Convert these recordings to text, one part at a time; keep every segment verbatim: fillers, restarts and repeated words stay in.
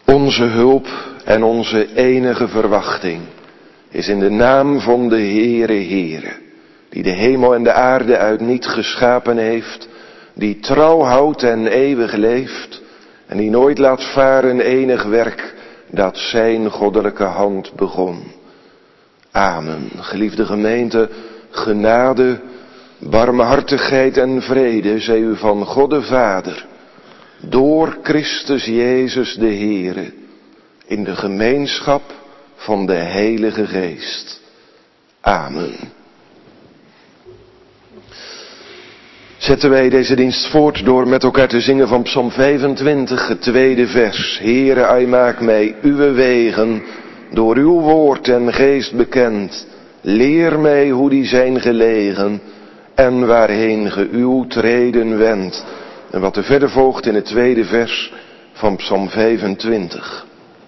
Onze hulp en onze enige verwachting is in de naam van de Heere Heere, die de hemel en de aarde uit niet geschapen heeft, die trouw houdt en eeuwig leeft en die nooit laat varen enig werk dat zijn goddelijke hand begon. Amen. Geliefde gemeente, genade, barmhartigheid en vrede zij u van God de Vader, door Christus Jezus de Heere, in de gemeenschap van de Heilige Geest. Amen. Zetten wij deze dienst voort door met elkaar te zingen van Psalm vijfentwintig, het tweede vers. Heere, ai maak mij uwe wegen, door uw woord en geest bekend. Leer mij hoe die zijn gelegen en waarheen ge uw treden wendt. En wat er verder volgt in het tweede vers van Psalm vijfentwintig.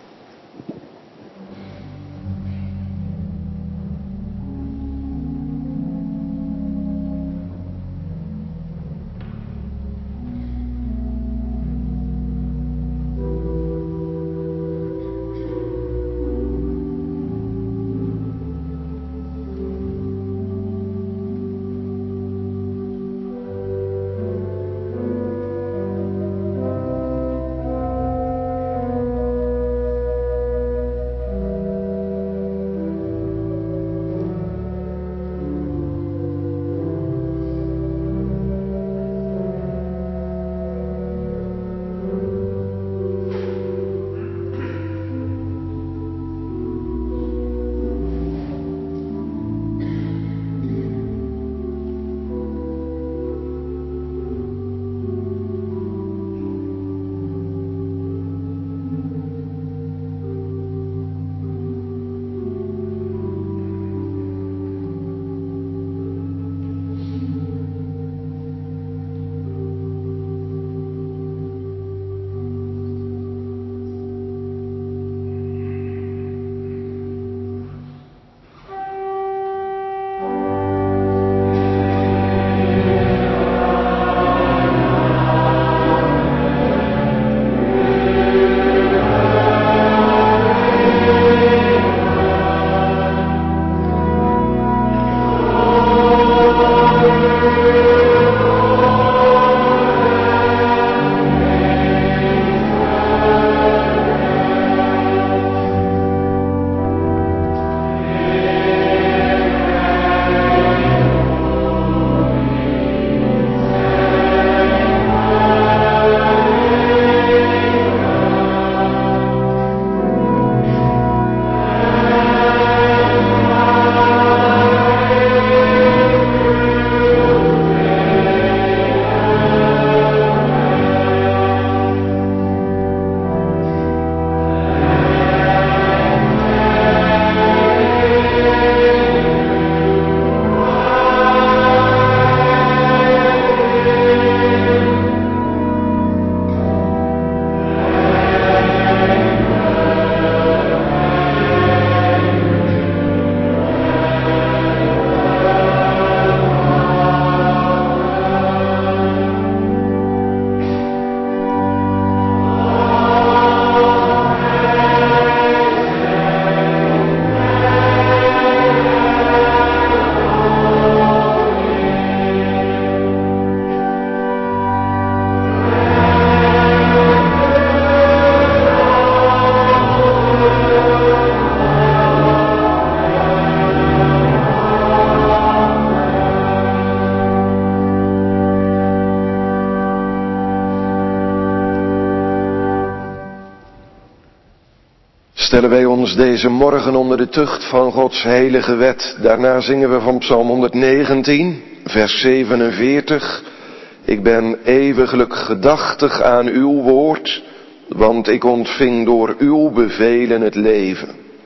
Stellen wij ons deze morgen onder de tucht van Gods heilige wet. Daarna zingen we van Psalm honderdnegentien, vers zevenenveertig. Ik ben eeuwiglijk gedachtig aan uw woord, want ik ontving door uw bevelen het leven.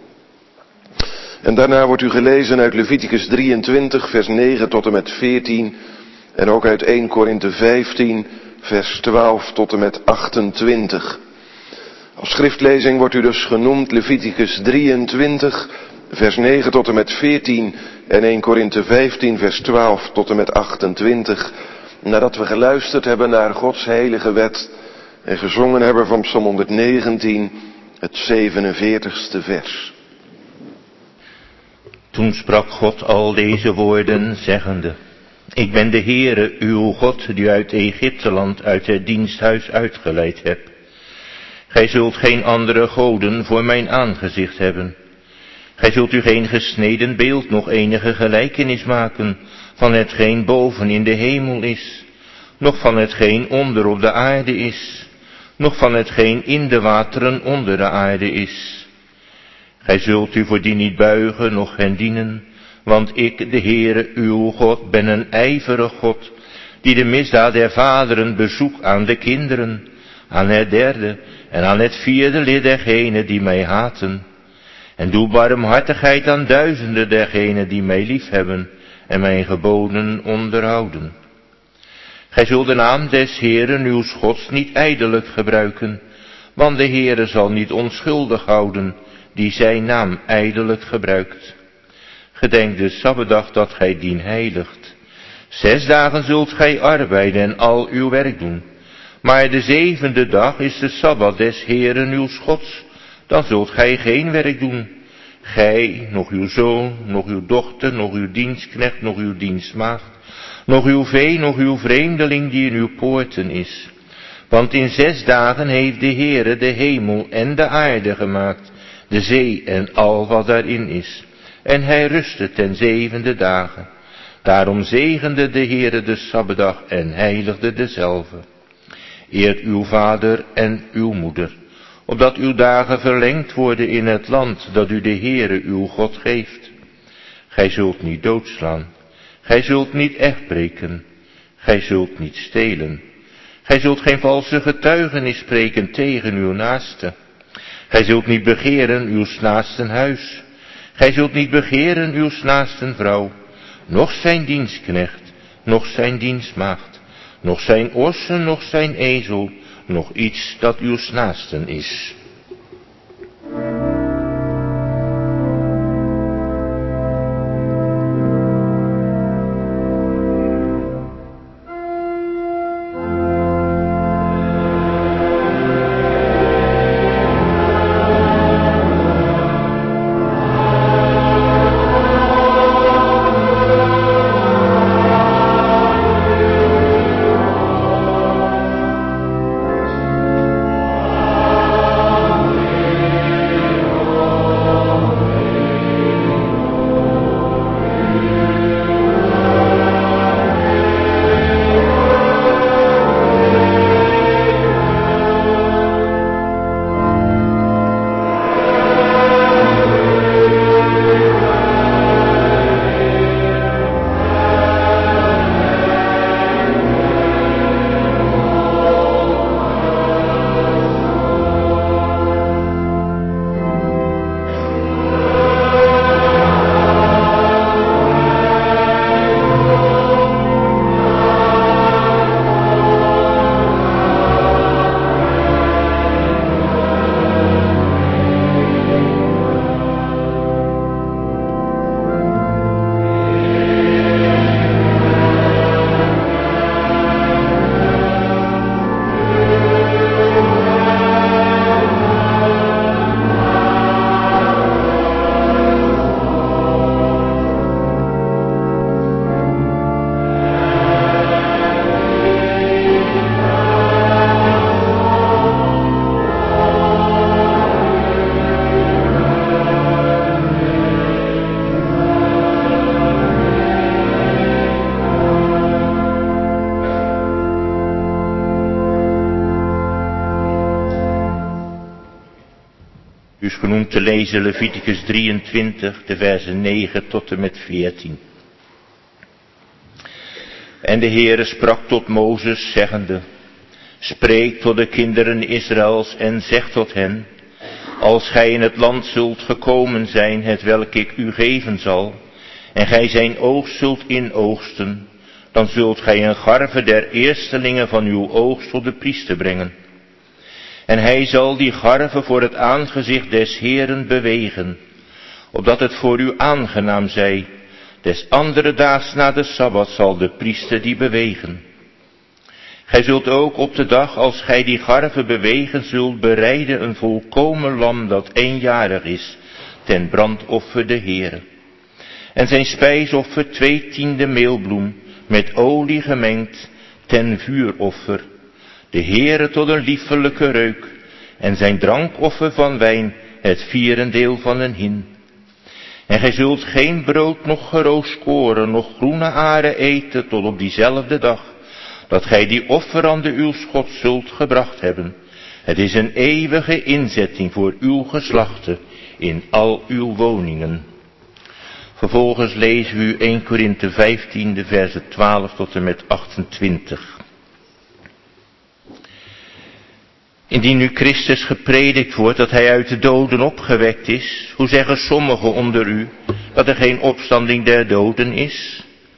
En daarna wordt u gelezen uit Leviticus drieëntwintig, vers negen tot en met veertien. En ook uit eerste Korinthe vijftien, vers twaalf tot en met achtentwintig. Als schriftlezing wordt u dus genoemd Leviticus drieëntwintig, vers negen tot en met veertien en eerste Korinthe vijftien, vers twaalf tot en met achtentwintig. Nadat we geluisterd hebben naar Gods heilige wet en gezongen hebben van Psalm honderdnegentien, het zevenenveertigste vers. Toen sprak God al deze woorden, zeggende: Ik ben de Heere, uw God, die uit Egypteland, uit het diensthuis uitgeleid heb. Gij zult geen andere goden voor mijn aangezicht hebben. Gij zult u geen gesneden beeld, nog enige gelijkenis maken van hetgeen boven in de hemel is, noch van hetgeen onder op de aarde is, noch van hetgeen in de wateren onder de aarde is. Gij zult u voor die niet buigen, noch hen dienen, want ik, de Heere, uw God, ben een ijverig God, die de misdaad der vaderen bezoekt aan de kinderen, aan het derde en aan het vierde lid dergenen die mij haten. En doe barmhartigheid aan duizenden dergenen die mij liefhebben en mijn geboden onderhouden. Gij zult de naam des Heeren uws Gods niet ijdelijk gebruiken, want de Heere zal niet onschuldig houden die zijn naam ijdelijk gebruikt. Gedenk de Sabbatdag dat gij dien heiligt. Zes dagen zult gij arbeiden en al uw werk doen. Maar de zevende dag is de Sabbat des Heeren uws Gods. Dan zult gij geen werk doen. Gij, nog uw zoon, nog uw dochter, nog uw dienstknecht, nog uw dienstmaagd, nog uw vee, nog uw vreemdeling die in uw poorten is. Want in zes dagen heeft de Heere de hemel en de aarde gemaakt, de zee en al wat daarin is. En hij rustte ten zevende dagen. Daarom zegende de Heere de Sabbatdag en heiligde dezelve. Eert uw vader en uw moeder, opdat uw dagen verlengd worden in het land dat u de Heere uw God geeft. Gij zult niet doodslaan, gij zult niet echtbreken, gij zult niet stelen. Gij zult geen valse getuigenis spreken tegen uw naaste. Gij zult niet begeren uw naasten huis. Gij zult niet begeren uw naasten vrouw, noch zijn dienstknecht, noch zijn dienstmaagd, noch zijn ossen, noch zijn ezel, noch iets dat uw naasten is. Dus genoemd te lezen Leviticus drieëntwintig, de versen negen tot en met veertien. En de Heere sprak tot Mozes, zeggende: Spreek tot de kinderen Israëls en zeg tot hen: Als gij in het land zult gekomen zijn, het welk ik u geven zal, en gij zijn oogst zult inoogsten, dan zult gij een garve der eerstelingen van uw oogst tot de priester brengen. En hij zal die garve voor het aangezicht des Heeren bewegen, opdat het voor u aangenaam zij. Des andere daags na de Sabbat zal de priester die bewegen. Gij zult ook op de dag, als gij die garven bewegen zult, bereiden een volkomen lam dat eenjarig is, ten brandoffer de Heere. En zijn spijsoffer twee tiende meelbloem, met olie gemengd, ten vuuroffer, de Heere tot een liefelijke reuk, en zijn drankoffer van wijn, het vierendeel van een hin. En gij zult geen brood, noch geroosterd koren, noch groene aren eten, tot op diezelfde dag, dat gij die offerande uws Gods zult gebracht hebben. Het is een eeuwige inzetting voor uw geslachten in al uw woningen. Vervolgens lezen we u Eerste Korinthe vijftien, de versen twaalf tot en met achtentwintig. Indien nu Christus gepredikt wordt dat hij uit de doden opgewekt is, hoe zeggen sommigen onder u dat er geen opstanding der doden is?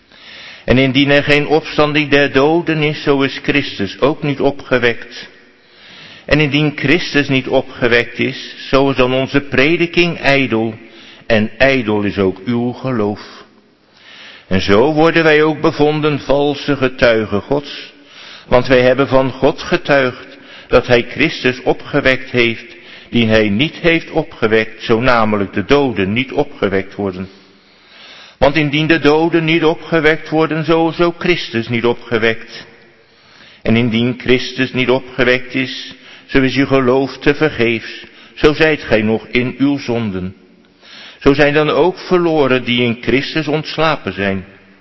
En indien er geen opstanding der doden is, zo is Christus ook niet opgewekt. En indien Christus niet opgewekt is, zo is dan onze prediking ijdel, en ijdel is ook uw geloof. En zo worden wij ook bevonden valse getuigen Gods, want wij hebben van God getuigd dat hij Christus opgewekt heeft, die hij niet heeft opgewekt, zo namelijk de doden niet opgewekt worden. Want indien de doden niet opgewekt worden, zo is ook Christus niet opgewekt. En indien Christus niet opgewekt is, zo is uw geloof te vergeefs, zo zijt gij nog in uw zonden. Zo zijn dan ook verloren die in Christus ontslapen zijn.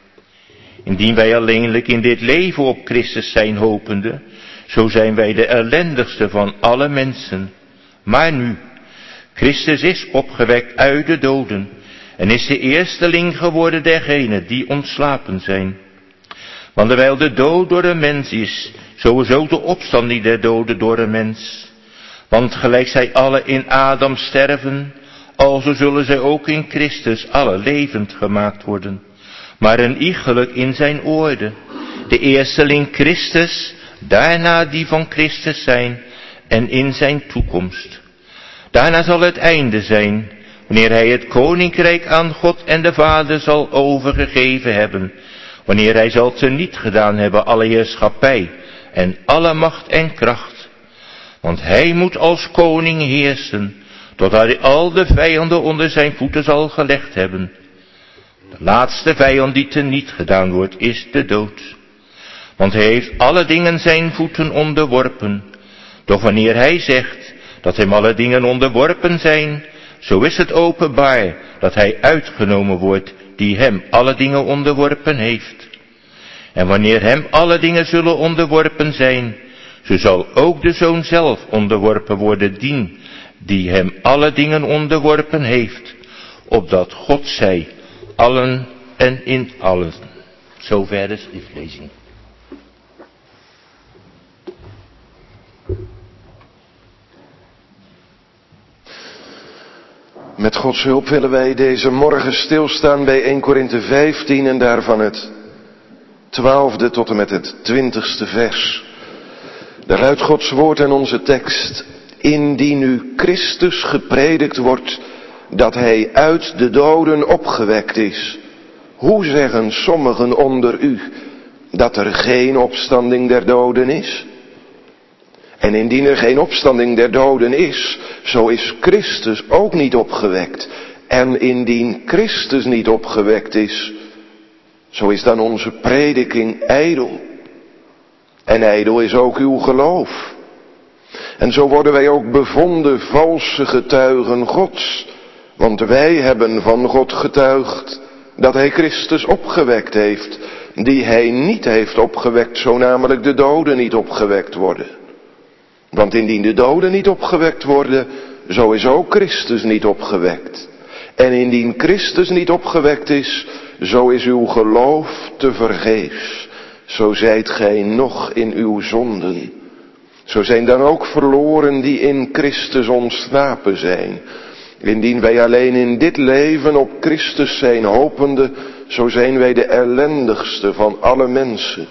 Indien wij alleenlijk in dit leven op Christus zijn hopende, zo zijn wij de ellendigste van alle mensen. Maar nu, Christus is opgewekt uit de doden, en is de eersteling geworden dergenen die ontslapen zijn. Want terwijl de dood door een mens is, zo is ook de opstanding der doden door een mens. Want gelijk zij alle in Adam sterven, alzo zullen zij ook in Christus alle levend gemaakt worden. Maar een iegelijk in zijn orde. De eersteling Christus, daarna die van Christus zijn, en in zijn toekomst. Daarna zal het einde zijn, wanneer hij het koninkrijk aan God en de Vader zal overgegeven hebben, wanneer hij zal teniet gedaan hebben alle heerschappij en alle macht en kracht. Want hij moet als koning heersen, totdat hij al de vijanden onder zijn voeten zal gelegd hebben. De laatste vijand die teniet gedaan wordt, is de dood. Want hij heeft alle dingen zijn voeten onderworpen. Doch wanneer hij zegt dat hem alle dingen onderworpen zijn, zo is het openbaar dat hij uitgenomen wordt die hem alle dingen onderworpen heeft. En wanneer hem alle dingen zullen onderworpen zijn, zo zal ook de Zoon zelf onderworpen worden dien die hem alle dingen onderworpen heeft, opdat God zij allen en in allen. Zover de schriftlezing. Met Gods hulp willen wij deze morgen stilstaan bij Eerste Korinthe vijftien en daarvan het twaalfde tot en met het twintigste vers. Daaruit Gods woord en onze tekst. Indien nu Christus gepredikt wordt dat hij uit de doden opgewekt is, hoe zeggen sommigen onder u dat er geen opstanding der doden is? En indien er geen opstanding der doden is, zo is Christus ook niet opgewekt. En indien Christus niet opgewekt is, zo is dan onze prediking ijdel. En ijdel is ook uw geloof. En zo worden wij ook bevonden valse getuigen Gods. Want wij hebben van God getuigd dat hij Christus opgewekt heeft, die hij niet heeft opgewekt, zo namelijk de doden niet opgewekt worden. Want indien de doden niet opgewekt worden, zo is ook Christus niet opgewekt. En indien Christus niet opgewekt is, zo is uw geloof te vergeefs. Zo zijt gij nog in uw zonden. Zo zijn dan ook verloren die in Christus ontslapen zijn. Indien wij alleen in dit leven op Christus zijn hopende, zo zijn wij de ellendigste van alle mensen.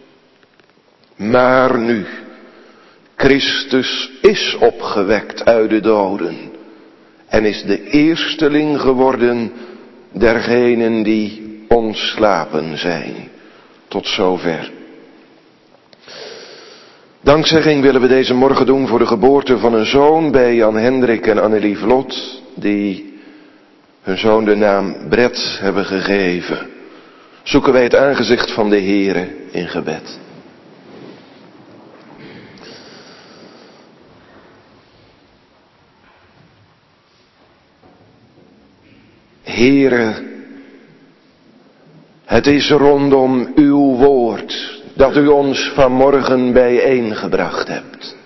Maar nu, Christus is opgewekt uit de doden en is de eersteling geworden dergenen die ontslapen zijn. Tot zover. Dankzegging willen we deze morgen doen voor de geboorte van een zoon bij Jan Hendrik en Annelie Vlot, die hun zoon de naam Brett hebben gegeven. Zoeken wij het aangezicht van de Heere in gebed. Heere, het is rondom uw woord dat u ons vanmorgen bijeengebracht hebt.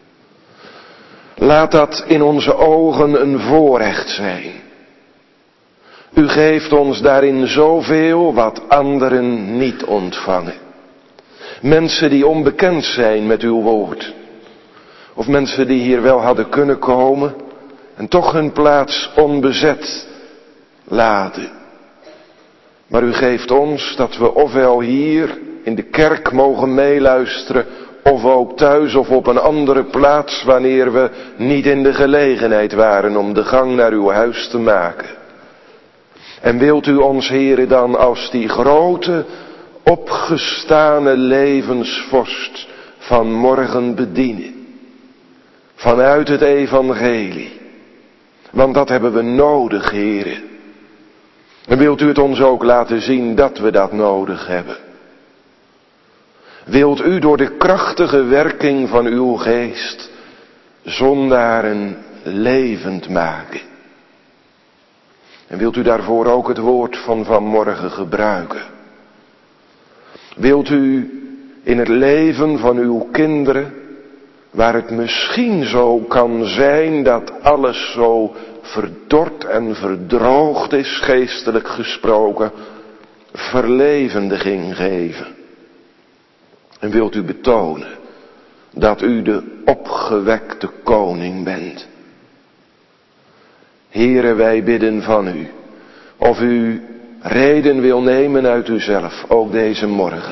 Laat dat in onze ogen een voorrecht zijn. U geeft ons daarin zoveel wat anderen niet ontvangen. Mensen die onbekend zijn met uw woord. Of mensen die hier wel hadden kunnen komen en toch hun plaats onbezet laten. Maar u geeft ons dat we ofwel hier in de kerk mogen meeluisteren, of ook thuis of op een andere plaats wanneer we niet in de gelegenheid waren om de gang naar uw huis te maken. En wilt u ons, Heere, dan als die grote, opgestane levensvorst van morgen bedienen. Vanuit het evangelie. Want dat hebben we nodig, Heere. En wilt u het ons ook laten zien dat we dat nodig hebben. Wilt u door de krachtige werking van uw geest zondaren levend maken. En wilt u daarvoor ook het woord van vanmorgen gebruiken. Wilt u in het leven van uw kinderen, waar het misschien zo kan zijn dat alles zo verdord en verdroogd is, geestelijk gesproken, verlevendiging geven. En wilt u betonen dat u de opgewekte koning bent. Heere, wij bidden van u, of u reden wil nemen uit uzelf, ook deze morgen.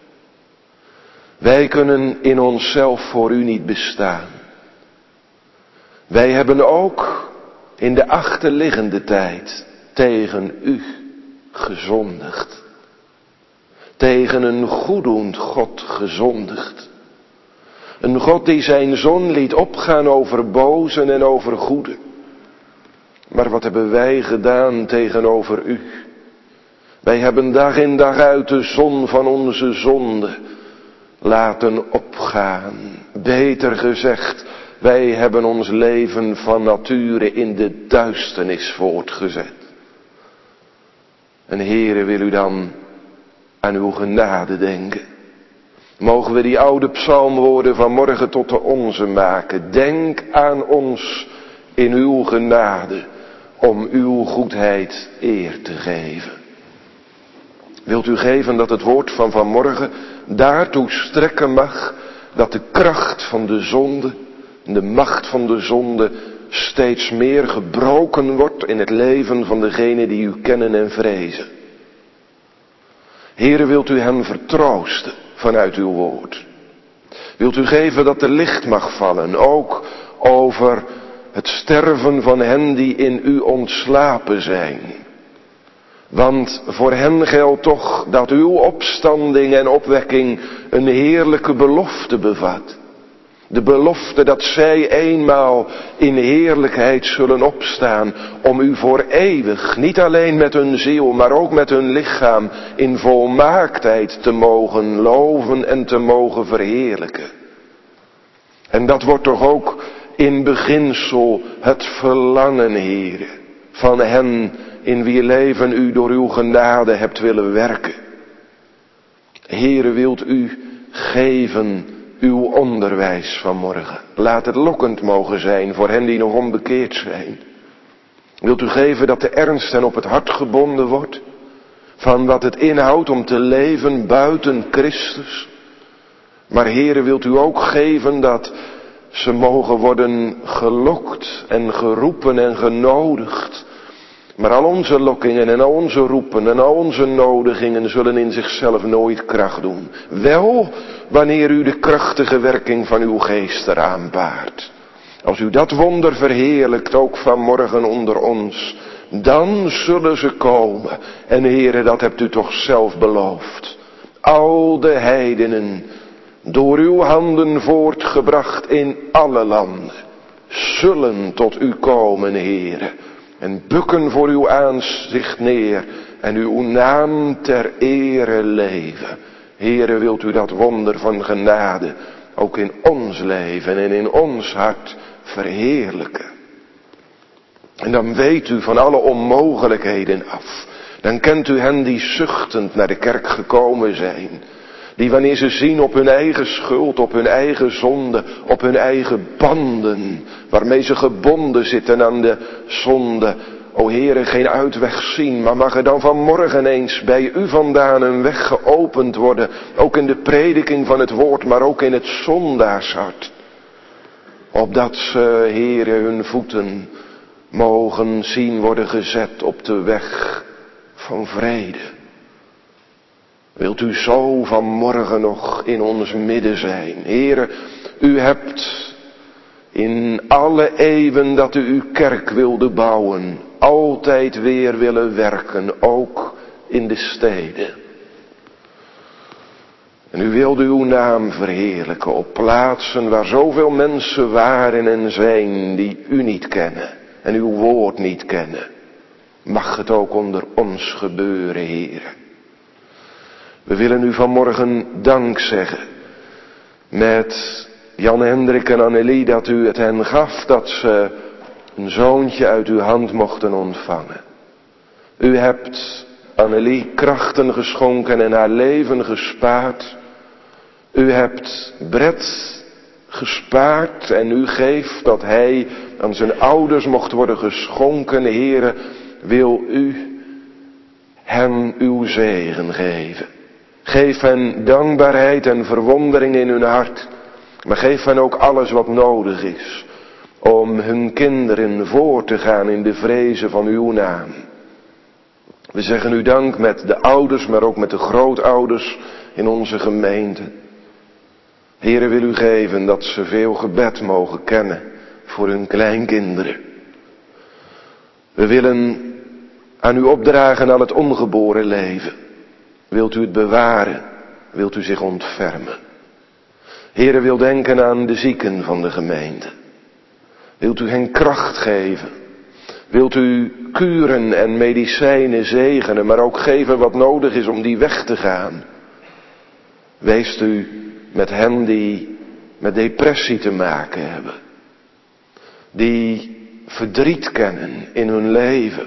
Wij kunnen in onszelf voor u niet bestaan. Wij hebben ook in de achterliggende tijd tegen u gezondigd. Tegen een goeddoend God gezondigd. Een God die zijn zon liet opgaan over bozen en over goeden. Maar wat hebben wij gedaan tegenover u? Wij hebben dag in dag uit de zon van onze zonde laten opgaan. Beter gezegd, wij hebben ons leven van nature in de duisternis voortgezet. En Heere, wil u dan aan uw genade denken. Mogen we die oude psalmwoorden vanmorgen tot de onze maken. Denk aan ons in uw genade, om uw goedheid eer te geven. Wilt u geven dat het woord van vanmorgen daartoe strekken mag, dat de kracht van de zonde, de macht van de zonde, steeds meer gebroken wordt in het leven van degenen die u kennen en vrezen. Heere, wilt u hem vertroosten vanuit uw woord. Wilt u geven dat er licht mag vallen, ook over het sterven van hen die in u ontslapen zijn. Want voor hen geldt toch dat uw opstanding en opwekking een heerlijke belofte bevat. De belofte dat zij eenmaal in heerlijkheid zullen opstaan om u voor eeuwig, niet alleen met hun ziel, maar ook met hun lichaam, in volmaaktheid te mogen loven en te mogen verheerlijken. En dat wordt toch ook in beginsel het verlangen, Heere, van hen in wie leven u door uw genade hebt willen werken. Heere, wilt u geven uw onderwijs vanmorgen. Laat het lokkend mogen zijn voor hen die nog onbekeerd zijn. Wilt u geven dat de ernst hen op het hart gebonden wordt van wat het inhoudt om te leven buiten Christus. Maar Heere, wilt u ook geven dat ze mogen worden gelokt en geroepen en genodigd. Maar al onze lokkingen en al onze roepen en al onze nodigingen zullen in zichzelf nooit kracht doen. Wel, wanneer u de krachtige werking van uw geest eraan baart. Als u dat wonder verheerlijkt, ook vanmorgen onder ons, dan zullen ze komen. En Heere, dat hebt u toch zelf beloofd. Al de heidenen door uw handen voortgebracht in alle landen, zullen tot u komen, Heere, en bukken voor uw aanzicht neer en uw naam ter ere leven. Heere, wilt u dat wonder van genade ook in ons leven en in ons hart verheerlijken. En dan weet u van alle onmogelijkheden af. Dan kent u hen die zuchtend naar de kerk gekomen zijn. Die wanneer ze zien op hun eigen schuld, op hun eigen zonde, op hun eigen banden, waarmee ze gebonden zitten aan de zonde. O Heere, geen uitweg zien, maar mag er dan vanmorgen eens bij u vandaan een weg geopend worden. Ook in de prediking van het woord, maar ook in het zondaarshart. Opdat ze, Heere, hun voeten mogen zien worden gezet op de weg van vrede. Wilt u zo vanmorgen nog in ons midden zijn? Heere, u hebt in alle eeuwen dat u uw kerk wilde bouwen, altijd weer willen werken, ook in de steden. En u wilde uw naam verheerlijken op plaatsen waar zoveel mensen waren en zijn die u niet kennen en uw woord niet kennen. Mag het ook onder ons gebeuren, Heere. We willen u vanmorgen dank zeggen met Jan Hendrik en Annelie dat u het hen gaf dat ze een zoontje uit uw hand mochten ontvangen. U hebt Annelie krachten geschonken en haar leven gespaard. U hebt Brett gespaard en u geeft dat hij aan zijn ouders mocht worden geschonken. Heere, wil u hen uw zegen geven. Geef hen dankbaarheid en verwondering in hun hart. Maar geef hen ook alles wat nodig is om hun kinderen voor te gaan in de vrezen van uw naam. We zeggen u dank met de ouders, maar ook met de grootouders in onze gemeente. Heere, wil u geven dat ze veel gebed mogen kennen voor hun kleinkinderen. We willen aan u opdragen al het ongeboren leven. Wilt u het bewaren? Wilt u zich ontfermen? Heere, wil denken aan de zieken van de gemeente. Wilt u hen kracht geven? Wilt u kuren en medicijnen zegenen, maar ook geven wat nodig is om die weg te gaan? Weest u met hen die met depressie te maken hebben. Die verdriet kennen in hun leven.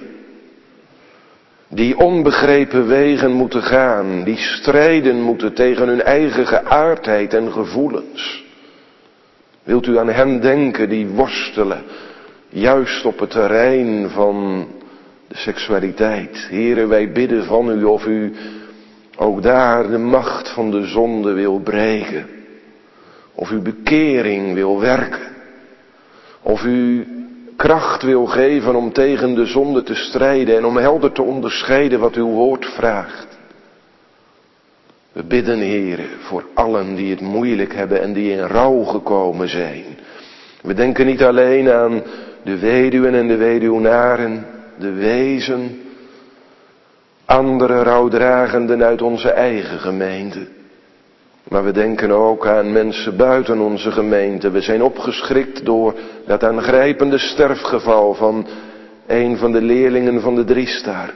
Die onbegrepen wegen moeten gaan. Die strijden moeten tegen hun eigen geaardheid en gevoelens. Wilt u aan hen denken die worstelen. Juist op het terrein van de seksualiteit. Heere, wij bidden van u of u ook daar de macht van de zonde wil breken. Of u bekering wil werken. Of u kracht wil geven om tegen de zonde te strijden en om helder te onderscheiden wat uw woord vraagt. We bidden, Heere, voor allen die het moeilijk hebben en die in rouw gekomen zijn. We denken niet alleen aan de weduwen en de weduwnaren, de wezen, andere rouwdragenden uit onze eigen gemeente. Maar we denken ook aan mensen buiten onze gemeente. We zijn opgeschrikt door dat aangrijpende sterfgeval van een van de leerlingen van de Driestar.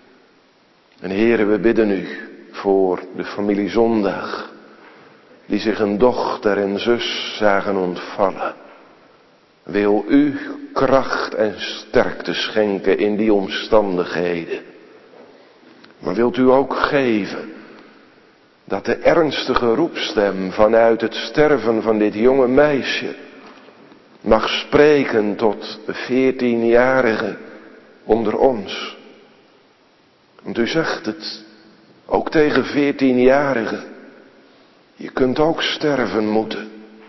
En Heere, we bidden u voor de familie Zondag, die zich een dochter en zus zagen ontvallen. Wil u kracht en sterkte schenken in die omstandigheden. Maar wilt u ook geven dat de ernstige roepstem vanuit het sterven van dit jonge meisje mag spreken tot veertienjarigen onder ons. Want u zegt het ook tegen veertienjarigen. Je kunt ook sterven moeten.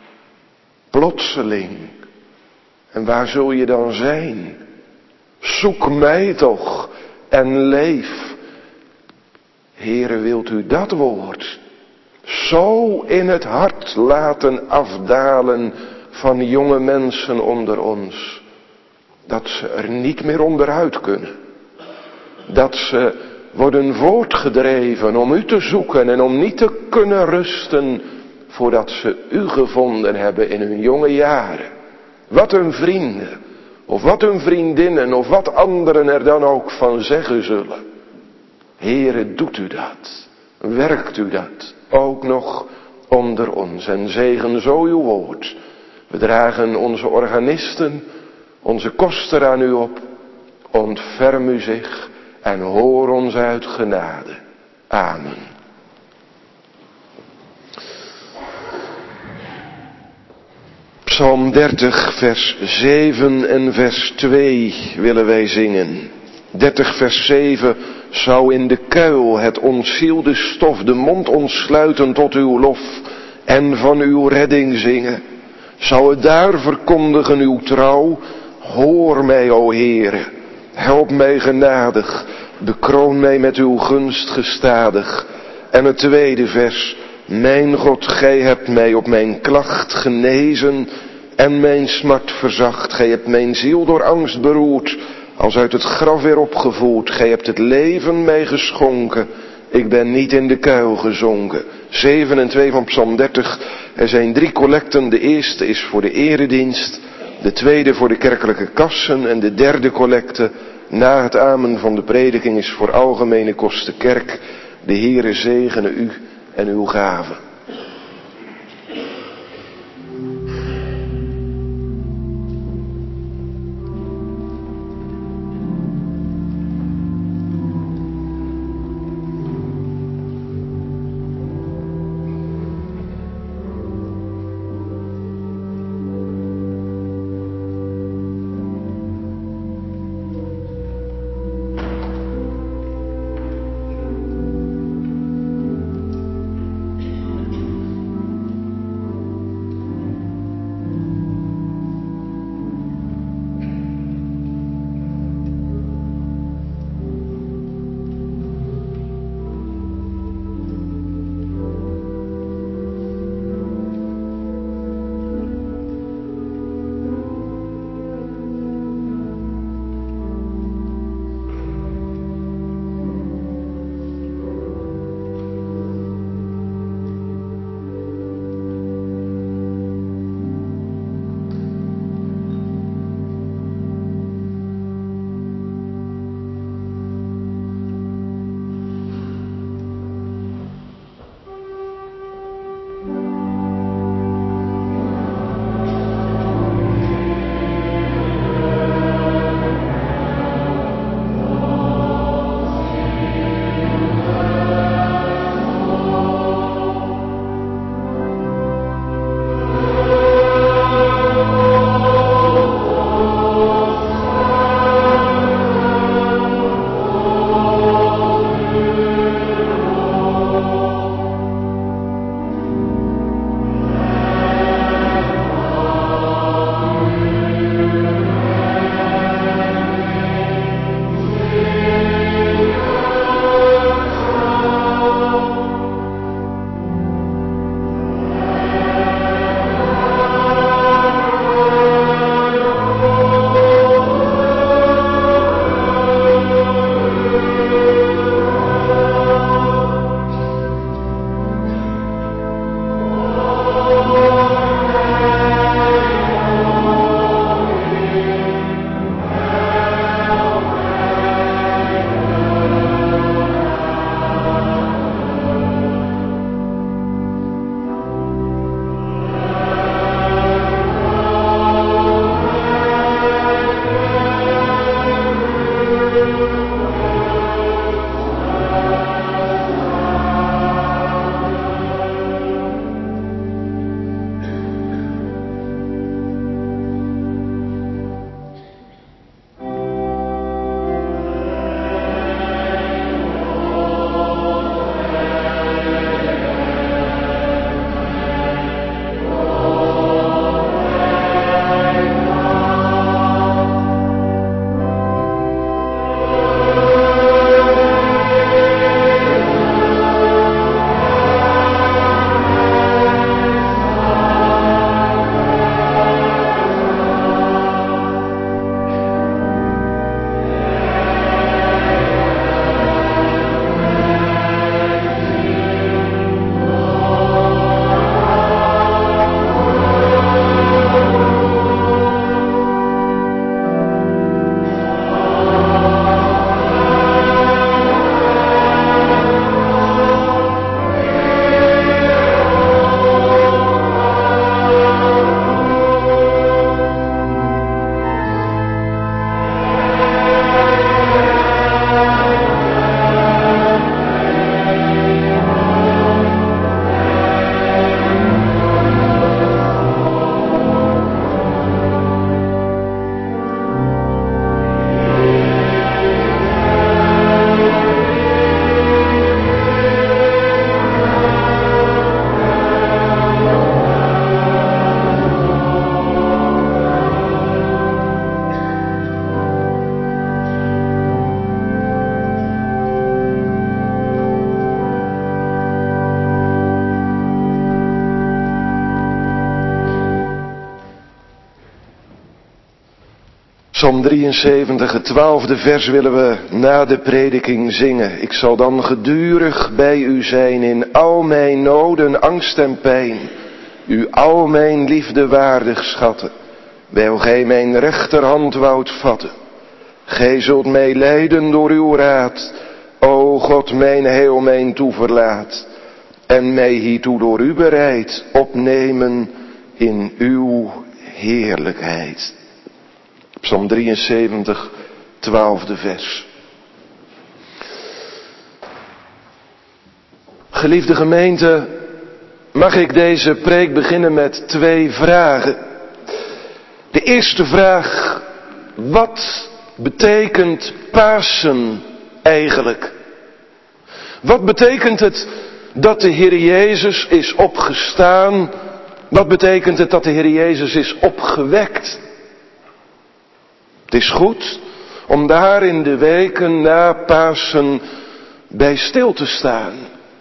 Plotseling. En waar zul je dan zijn? Zoek mij toch en leef. Heere, wilt u dat woord zo in het hart laten afdalen van jonge mensen onder ons, dat ze er niet meer onderuit kunnen. Dat ze worden voortgedreven om u te zoeken en om niet te kunnen rusten voordat ze u gevonden hebben in hun jonge jaren. Wat hun vrienden, of wat hun vriendinnen, of wat anderen er dan ook van zeggen zullen. Heere, doet u dat, werkt u dat, ook nog onder ons en zegen zo uw woord. We dragen onze organisten, onze koster aan u op. Ontferm u zich en hoor ons uit genade. Amen. Psalm dertig, vers zeven en vers twee willen wij zingen. dertig, vers zeven. Zou in de kuil het ontzielde stof de mond ontsluiten tot uw lof en van uw redding zingen. Zou het daar verkondigen uw trouw. Hoor mij, o Heere, help mij genadig, bekroon mij met uw gunst gestadig. En het tweede vers. Mijn God, gij hebt mij op mijn klacht genezen en mijn smart verzacht. Gij hebt mijn ziel door angst beroerd, als uit het graf weer opgevoerd. Gij hebt het leven mij geschonken, ik ben niet in de kuil gezonken. zeven en twee van Psalm dertig. Er zijn drie collecten. De eerste is voor de eredienst, de tweede voor de kerkelijke kassen en de derde collecte na het amen van de prediking is voor algemene kosten kerk. De Heere zegene u en uw gaven. Psalm drieënzeventig, het twaalfde vers willen we na de prediking zingen. Ik zal dan gedurig bij u zijn in al mijn noden, angst en pijn. U al mijn liefde waardig schatten, wijl gij mijn rechterhand woudt vatten. Gij zult mij leiden door uw raad, o God, mijn heil, mijn toeverlaat. En mij hiertoe door u bereid opnemen in uw heerlijkheid. Psalm drieënzeventig, twaalfde vers. Geliefde gemeente, mag ik deze preek beginnen met twee vragen. De eerste vraag, wat betekent Pasen eigenlijk? Wat betekent het dat de Heer Jezus is opgestaan? Wat betekent het dat de Heer Jezus is opgewekt? Het is goed om daar in de weken na Pasen bij stil te staan.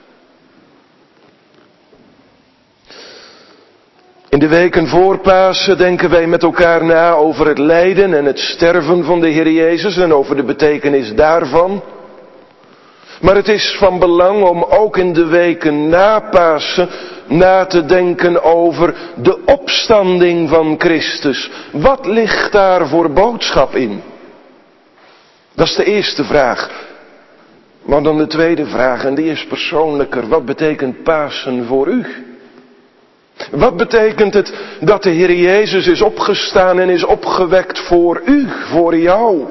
In de weken voor Pasen denken wij met elkaar na over het lijden en het sterven van de Heer Jezus en over de betekenis daarvan. Maar het is van belang om ook in de weken na Pasen na te denken over de opstanding van Christus. Wat ligt daar voor boodschap in? Dat is de eerste vraag. Maar dan de tweede vraag, en die is persoonlijker. Wat betekent Pasen voor u? Wat betekent het dat de Heer Jezus is opgestaan en is opgewekt voor u, voor jou?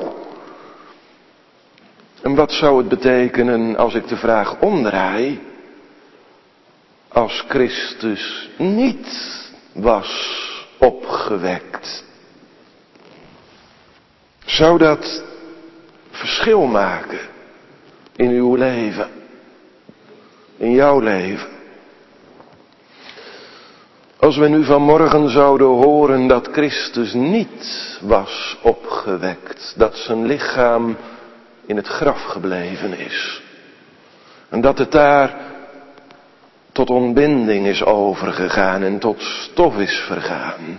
En wat zou het betekenen als ik de vraag omdraai? Als Christus niet was opgewekt. Zou dat verschil maken in uw leven? In jouw leven? Als we nu vanmorgen zouden horen dat Christus niet was opgewekt. Dat zijn lichaam in het graf gebleven is. En dat het daar tot ontbinding is overgegaan en tot stof is vergaan.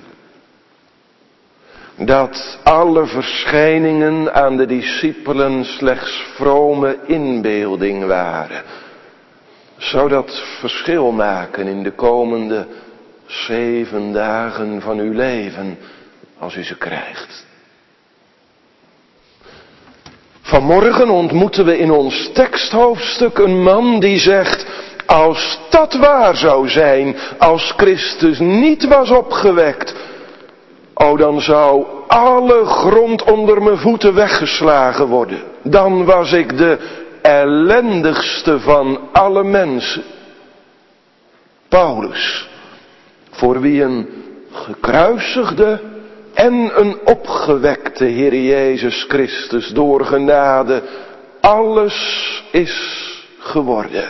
Dat alle verschijningen aan de discipelen slechts vrome inbeelding waren. Zou dat verschil maken in de komende zeven dagen van uw leven als u ze krijgt? Vanmorgen ontmoeten we in ons teksthoofdstuk een man die zegt: als dat waar zou zijn, als Christus niet was opgewekt, oh, dan zou alle grond onder mijn voeten weggeslagen worden. Dan was ik de ellendigste van alle mensen. Paulus, voor wie een gekruisigde en een opgewekte Heer Jezus Christus door genade alles is geworden.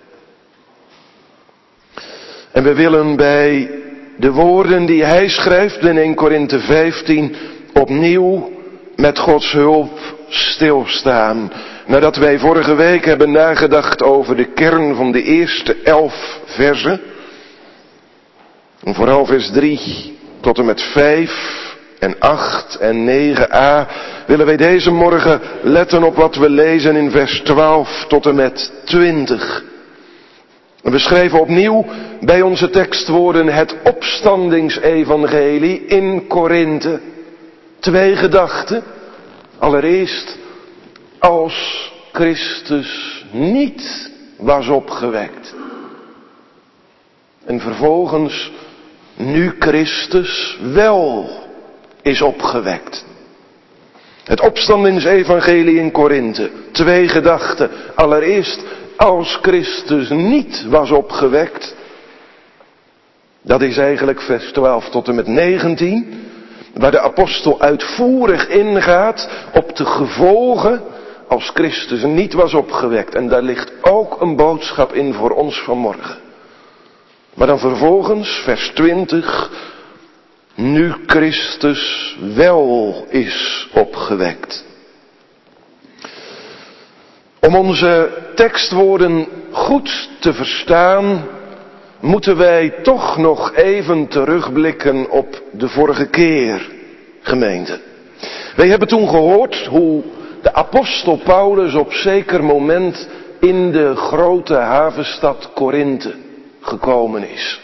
En we willen bij de woorden die hij schrijft in Eerste Korinthe vijftien opnieuw met Gods hulp stilstaan. Nadat wij vorige week hebben nagedacht over de kern van de eerste elf versen. En vooral vers drie tot en met vijf en acht en negen a willen wij deze morgen letten op wat we lezen in vers twaalf tot en met twintig. En we schrijven opnieuw bij onze tekstwoorden het opstandingsevangelie in Korinthe. Twee gedachten. Allereerst, als Christus niet was opgewekt. En vervolgens, nu Christus wel is opgewekt. Het opstandingsevangelie in Korinthe. Twee gedachten. Allereerst, als Christus niet was opgewekt. Dat is eigenlijk vers twaalf tot en met negentien. Waar de apostel uitvoerig ingaat op de gevolgen als Christus niet was opgewekt. En daar ligt ook een boodschap in voor ons vanmorgen. Maar dan vervolgens, vers twintig, nu Christus wel is opgewekt. Om onze tekstwoorden goed te verstaan, moeten wij toch nog even terugblikken op de vorige keer, gemeente. Wij hebben toen gehoord hoe de apostel Paulus op zeker moment in de grote havenstad Korinthe gekomen is.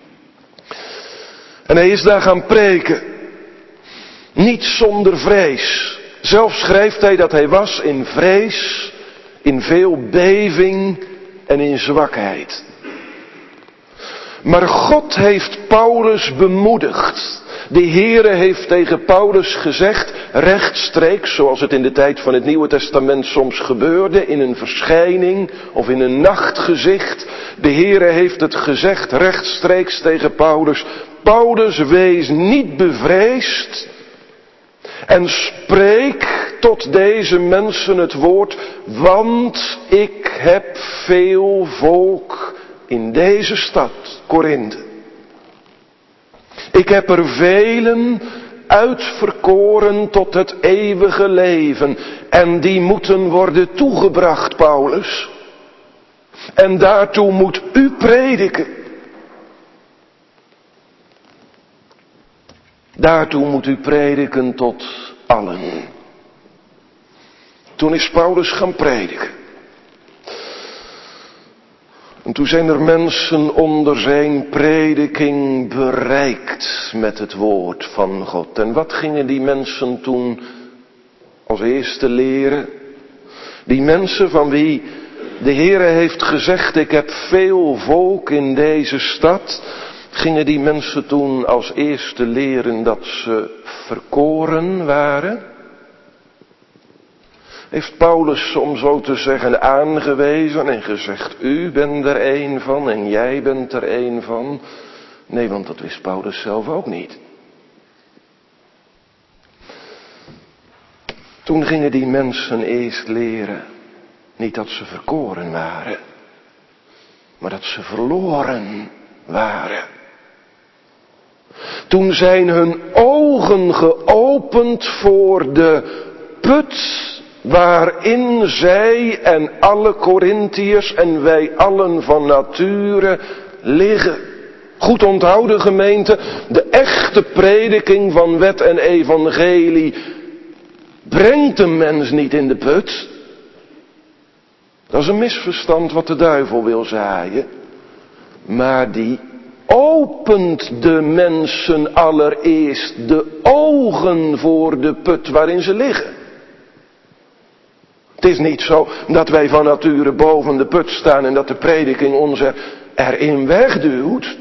En hij is daar gaan preken. Niet zonder vrees. Zelf schrijft hij dat hij was in vrees, in veel beving en in zwakheid. Maar God heeft Paulus bemoedigd. De Heere heeft tegen Paulus gezegd, rechtstreeks, zoals het in de tijd van het Nieuwe Testament soms gebeurde, in een verschijning of in een nachtgezicht. De Heere heeft het gezegd rechtstreeks tegen Paulus, Paulus, wees niet bevreesd en spreek tot deze mensen het woord, want ik heb veel volk in deze stad, Korinthe. Ik heb er velen uitverkoren tot het eeuwige leven. En die moeten worden toegebracht, Paulus. En daartoe moet u prediken. Daartoe moet u prediken tot allen. Toen is Paulus gaan prediken. En toen zijn er mensen onder zijn prediking bereikt met het woord van God. En wat gingen die mensen toen als eerste leren? Die mensen van wie de Heere heeft gezegd, ik heb veel volk in deze stad. Gingen die mensen toen als eerste leren dat ze verkoren waren? Heeft Paulus, om zo te zeggen, aangewezen en gezegd, u bent er een van en jij bent er een van? Nee, want dat wist Paulus zelf ook niet. Toen gingen die mensen eerst leren, niet dat ze verkoren waren, maar dat ze verloren waren. Toen zijn hun ogen geopend voor de put waarin zij en alle Korintiërs en wij allen van nature liggen. Goed onthouden, gemeente, de echte prediking van wet en evangelie brengt een mens niet in de put. Dat is een misverstand wat de duivel wil zaaien. Maar die opent de mensen allereerst de ogen voor de put waarin ze liggen. Het is niet zo dat wij van nature boven de put staan en dat de prediking ons er, erin wegduwt.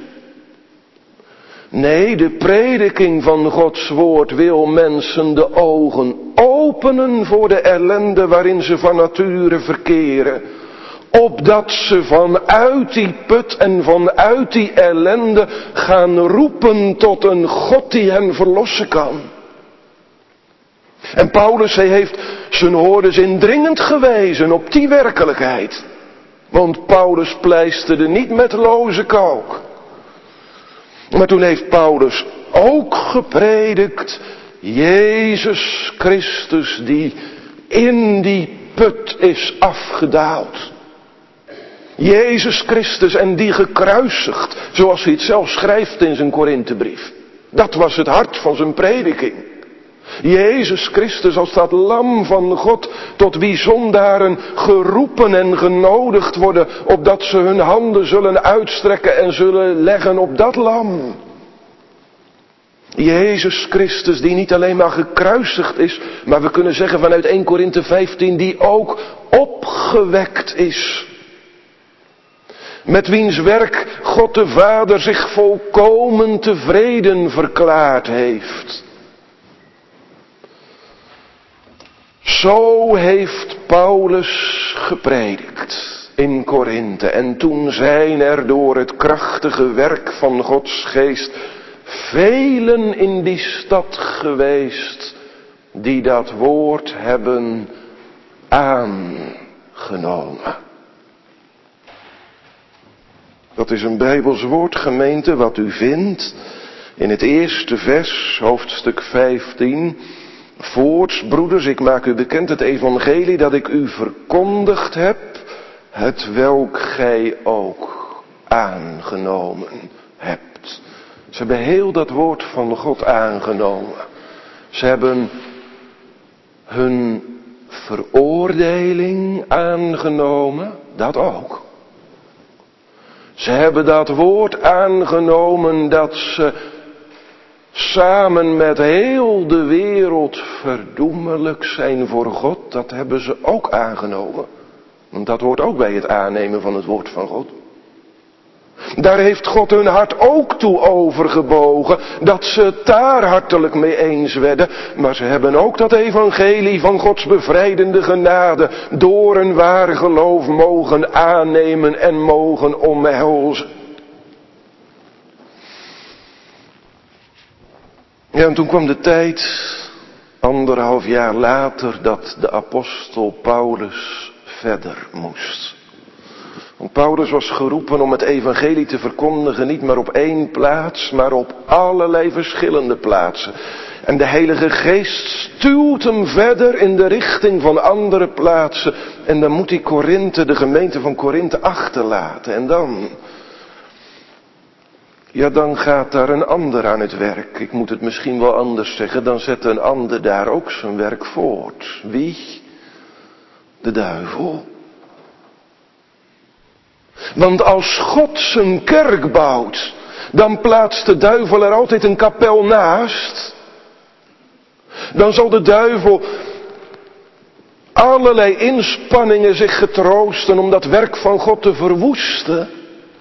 Nee, de prediking van Gods woord wil mensen de ogen openen voor de ellende waarin ze van nature verkeren. Opdat ze vanuit die put en vanuit die ellende gaan roepen tot een God die hen verlossen kan. En Paulus, hij heeft zijn hoorders indringend gewezen op die werkelijkheid. Want Paulus pleisterde niet met loze kalk. Maar toen heeft Paulus ook gepredikt, Jezus Christus die in die put is afgedaald. Jezus Christus en die gekruisigd, zoals hij het zelf schrijft in zijn Korinthebrief. Dat was het hart van zijn prediking. Jezus Christus als dat lam van God, tot wie zondaren geroepen en genodigd worden, opdat ze hun handen zullen uitstrekken en zullen leggen op dat lam. Jezus Christus die niet alleen maar gekruisigd is, maar we kunnen zeggen vanuit eerste Korinthe vijftien, die ook opgewekt is. Met wiens werk God de Vader zich volkomen tevreden verklaard heeft. Zo heeft Paulus gepredikt in Korinthe. En toen zijn er door het krachtige werk van Gods geest velen in die stad geweest die dat woord hebben aangenomen. Dat is een Bijbels woord, gemeente, wat u vindt in het eerste vers, hoofdstuk vijftien. Voorts, broeders, ik maak u bekend het evangelie dat ik u verkondigd heb, het welk gij ook aangenomen hebt. Ze hebben heel dat woord van God aangenomen. Ze hebben hun veroordeling aangenomen? Dat ook. Ze hebben dat woord aangenomen dat ze samen met heel de wereld verdoemelijk zijn voor God. Dat hebben ze ook aangenomen. Want dat hoort ook bij het aannemen van het woord van God. Daar heeft God hun hart ook toe overgebogen, dat ze het daar hartelijk mee eens werden. Maar ze hebben ook dat evangelie van Gods bevrijdende genade door een waar geloof mogen aannemen en mogen omhelzen. Ja, en toen kwam de tijd, anderhalf jaar later, dat de apostel Paulus verder moest. Want Paulus was geroepen om het evangelie te verkondigen, niet maar op één plaats, maar op allerlei verschillende plaatsen. En de Heilige Geest stuwt hem verder in de richting van andere plaatsen. En dan moet hij Korinthe, de gemeente van Korinthe, achterlaten. En dan, ja, dan gaat daar een ander aan het werk. Ik moet het misschien wel anders zeggen, dan zet een ander daar ook zijn werk voort. Wie? De duivel. Want als God zijn kerk bouwt, dan plaatst de duivel er altijd een kapel naast. Dan zal de duivel allerlei inspanningen zich getroosten om dat werk van God te verwoesten.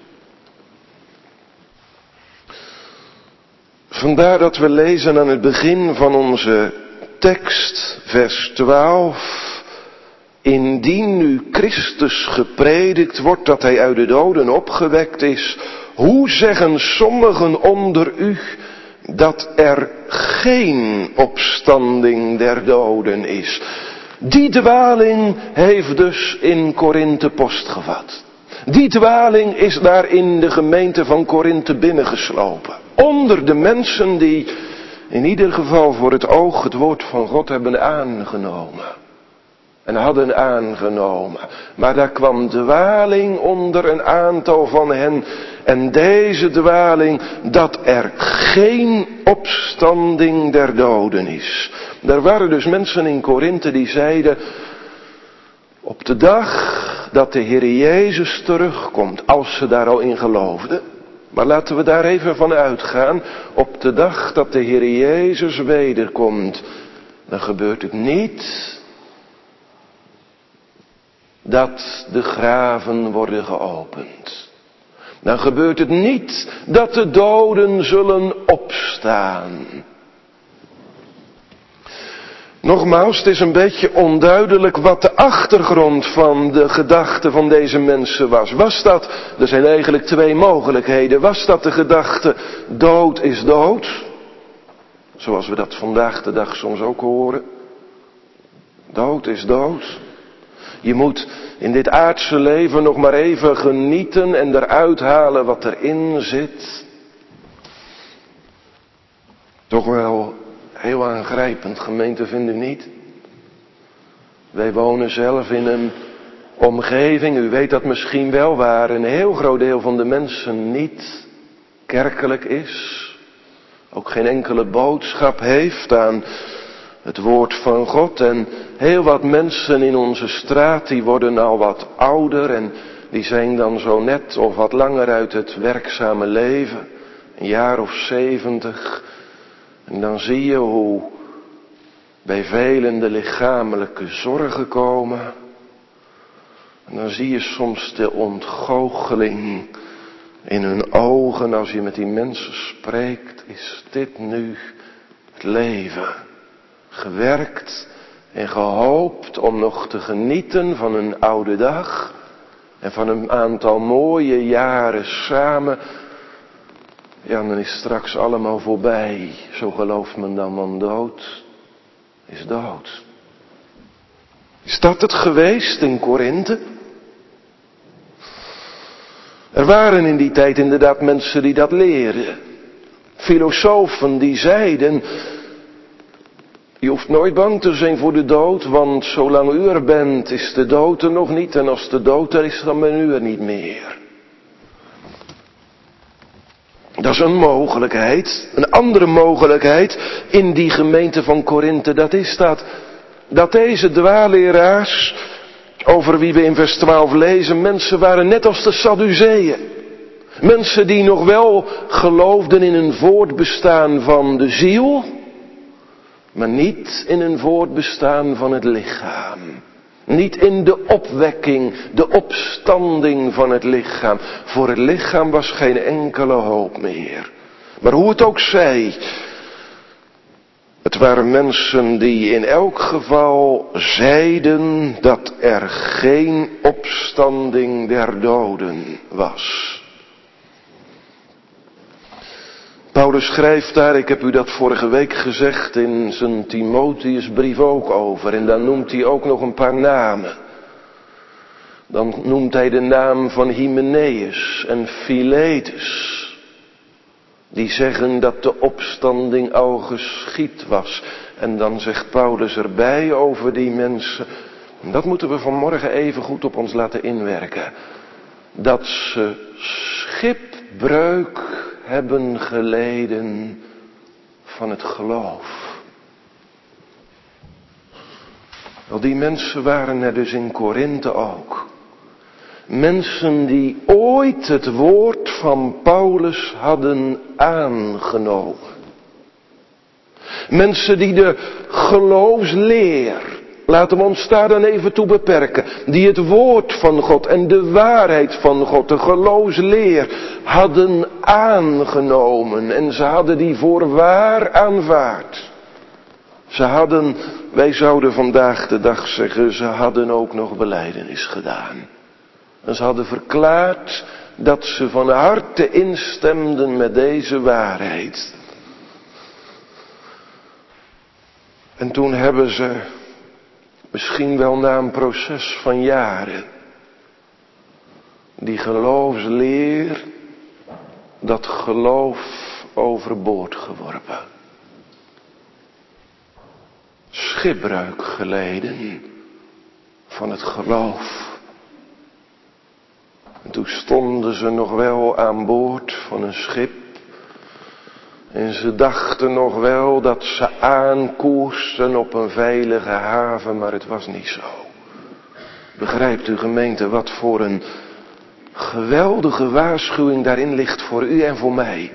Vandaar dat we lezen aan het begin van onze tekst, vers twaalf. Indien nu Christus gepredikt wordt dat hij uit de doden opgewekt is, hoe zeggen sommigen onder u dat er geen opstanding der doden is? Die dwaling heeft dus in Korinthe post gevat. Die dwaling is daar in de gemeente van Korinthe binnengeslopen. Onder de mensen die in ieder geval voor het oog het woord van God hebben aangenomen. En hadden aangenomen. Maar daar kwam dwaling onder een aantal van hen. En deze dwaling, dat er geen opstanding der doden is. Er waren dus mensen in Korinthe die zeiden, op de dag dat de Heer Jezus terugkomt, als ze daar al in geloofden. Maar laten we daar even van uitgaan, op de dag dat de Heer Jezus wederkomt, dan gebeurt het niet dat de graven worden geopend. Dan gebeurt het niet dat de doden zullen opstaan. Nogmaals, het is een beetje onduidelijk wat de achtergrond van de gedachte van deze mensen was. Was dat, er zijn eigenlijk twee mogelijkheden. Was dat de gedachte, dood is dood? Zoals we dat vandaag de dag soms ook horen. Dood is dood. Je moet in dit aardse leven nog maar even genieten en eruit halen wat erin zit. Toch wel heel aangrijpend, gemeente, vindt u niet? Wij wonen zelf in een omgeving, u weet dat misschien wel, waar een heel groot deel van de mensen niet kerkelijk is. Ook geen enkele boodschap heeft aan het woord van God. En heel wat mensen in onze straat, die worden al wat ouder en die zijn dan zo net of wat langer uit het werkzame leven. Een jaar of zeventig. En dan zie je hoe bij velen de lichamelijke zorgen komen. En dan zie je soms de ontgoocheling in hun ogen als je met die mensen spreekt. Is dit nu het leven? Gewerkt en gehoopt om nog te genieten van een oude dag en van een aantal mooie jaren samen. Ja, dan is straks allemaal voorbij. Zo gelooft men dan, want dood is dood. Is dat het geweest in Korinthe? Er waren in die tijd inderdaad mensen die dat leerden. Filosofen die zeiden, je hoeft nooit bang te zijn voor de dood, want zolang u er bent is de dood er nog niet. En als de dood er is, dan ben u er niet meer. Dat is een mogelijkheid. Een andere mogelijkheid in die gemeente van Korinthe, dat is dat Dat deze dwaaleraars, over wie we in vers twaalf lezen, mensen waren net als de Sadduceeën. Mensen die nog wel geloofden in een voortbestaan van de ziel, maar niet in een voortbestaan van het lichaam. Niet in de opwekking, de opstanding van het lichaam. Voor het lichaam was geen enkele hoop meer. Maar hoe het ook zij, het waren mensen die in elk geval zeiden dat er geen opstanding der doden was. Paulus schrijft daar, ik heb u dat vorige week gezegd, in zijn Timotheusbrief ook over. En dan noemt hij ook nog een paar namen. Dan noemt hij de naam van Hymenaeus en Philetus. Die zeggen dat de opstanding al geschied was. En dan zegt Paulus erbij over die mensen, dat moeten we vanmorgen even goed op ons laten inwerken. Dat ze schipbreuk hebben geleden van het geloof. Wel, die mensen waren er dus in Korinthe ook. Mensen die ooit het woord van Paulus hadden aangenomen. Mensen die de geloofsleer, laten we ons daar dan even toe beperken, die het woord van God en de waarheid van God, de geloofsleer, hadden aangenomen. En ze hadden die voor waar aanvaard. Ze hadden, wij zouden vandaag de dag zeggen, ze hadden ook nog belijdenis gedaan. En ze hadden verklaard dat ze van harte instemden met deze waarheid. En toen hebben ze, misschien wel na een proces van jaren, die geloofsleer, dat geloof overboord geworpen. Schipbreuk geleden van het geloof. En toen stonden ze nog wel aan boord van een schip. En ze dachten nog wel dat ze aankoersten op een veilige haven, maar het was niet zo. Begrijpt u, gemeente, wat voor een geweldige waarschuwing daarin ligt voor u en voor mij.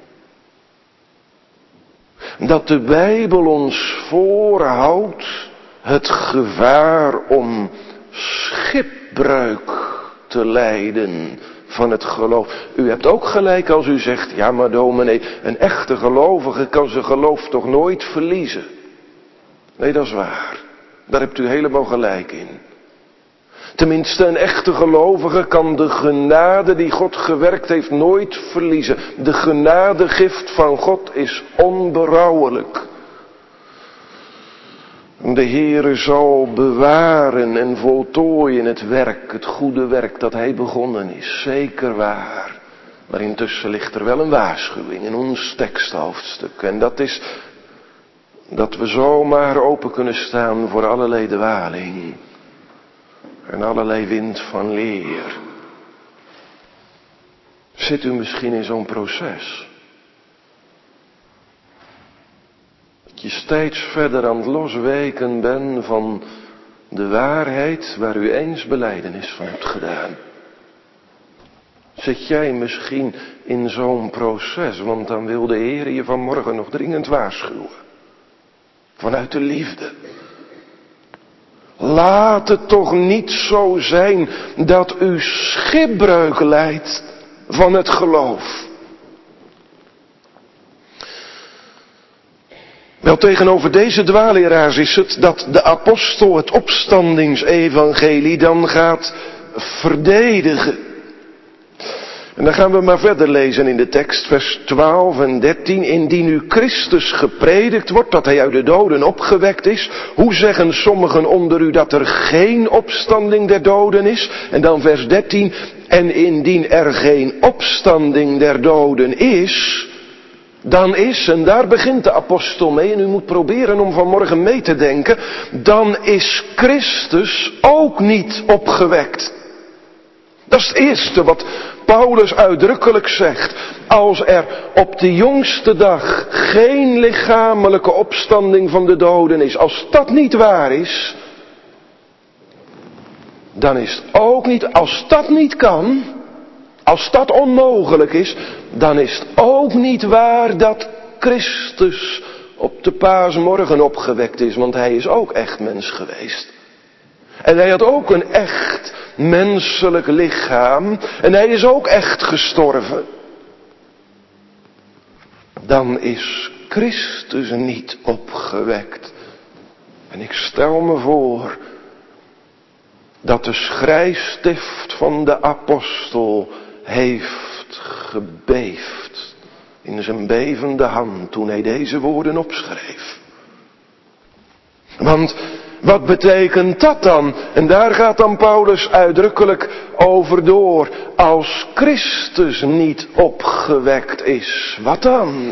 Dat de Bijbel ons voorhoudt het gevaar om schipbreuk te lijden van het geloof. U hebt ook gelijk als u zegt, ja maar dominee, een echte gelovige kan zijn geloof toch nooit verliezen. Nee, dat is waar. Daar hebt u helemaal gelijk in. Tenminste, een echte gelovige kan de genade die God gewerkt heeft nooit verliezen. De genadegift van God is onberouwelijk. De Heere zal bewaren en voltooien het werk, het goede werk dat Hij begonnen is. Zeker waar. Maar intussen ligt er wel een waarschuwing in ons teksthoofdstuk. En dat is dat we zomaar open kunnen staan voor allerlei dwaling. En allerlei wind van leer. Zit u misschien in zo'n proces? Dat je steeds verder aan het losweken bent van de waarheid waar u eens belijdenis van hebt gedaan. Zit jij misschien in zo'n proces, want dan wil de Heer je vanmorgen nog dringend waarschuwen. Vanuit de liefde. Laat het toch niet zo zijn dat u schipbreuk lijdt van het geloof. Wel, tegenover deze dwaaleraars is het dat de apostel het opstandingsevangelie dan gaat verdedigen. En dan gaan we maar verder lezen in de tekst, vers twaalf en dertien. Indien u Christus gepredikt wordt, dat hij uit de doden opgewekt is, hoe zeggen sommigen onder u dat er geen opstanding der doden is? En dan vers dertien, en indien er geen opstanding der doden is, dan is, en daar begint de apostel mee, en u moet proberen om vanmorgen mee te denken, dan is Christus ook niet opgewekt. Dat is het eerste wat Paulus uitdrukkelijk zegt, als er op de jongste dag geen lichamelijke opstanding van de doden is, als dat niet waar is, dan is het ook niet, als dat niet kan, als dat onmogelijk is, dan is het ook niet waar dat Christus op de paasmorgen opgewekt is, want hij is ook echt mens geweest. En hij had ook een echt menselijk lichaam en hij is ook echt gestorven. Dan is Christus niet opgewekt. En ik stel me voor dat de schrijfstift van de apostel heeft gebeefd in zijn bevende hand toen hij deze woorden opschreef. Want wat betekent dat dan? En daar gaat dan Paulus uitdrukkelijk over door. Als Christus niet opgewekt is, wat dan?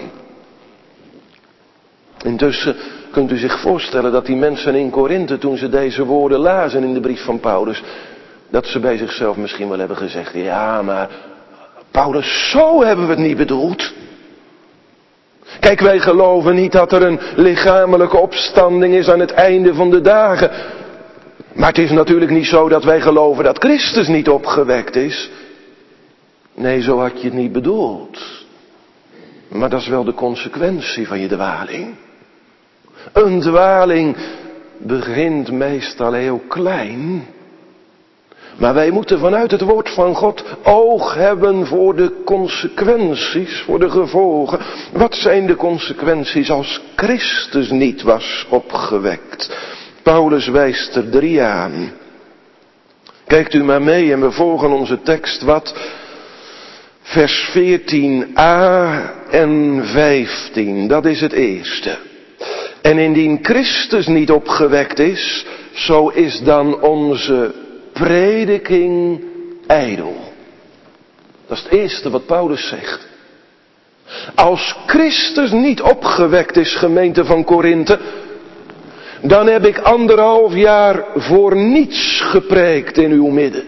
Intussen kunt u zich voorstellen dat die mensen in Korinthe, toen ze deze woorden lazen in de brief van Paulus, dat ze bij zichzelf misschien wel hebben gezegd, ja maar Paulus, zo hebben we het niet bedoeld. Kijk, wij geloven niet dat er een lichamelijke opstanding is aan het einde van de dagen. Maar het is natuurlijk niet zo dat wij geloven dat Christus niet opgewekt is. Nee, zo had je het niet bedoeld. Maar dat is wel de consequentie van je dwaling. Een dwaling begint meestal heel klein. Maar wij moeten vanuit het woord van God oog hebben voor de consequenties, voor de gevolgen. Wat zijn de consequenties als Christus niet was opgewekt? Paulus wijst er drie aan. Kijkt u maar mee en we volgen onze tekst wat. Vers veertien a en vijftien, dat is het eerste. En indien Christus niet opgewekt is, zo is dan onze prediking ijdel. Dat is het eerste wat Paulus zegt. Als Christus niet opgewekt is, gemeente van Korinthe, dan heb ik anderhalf jaar voor niets gepreekt in uw midden.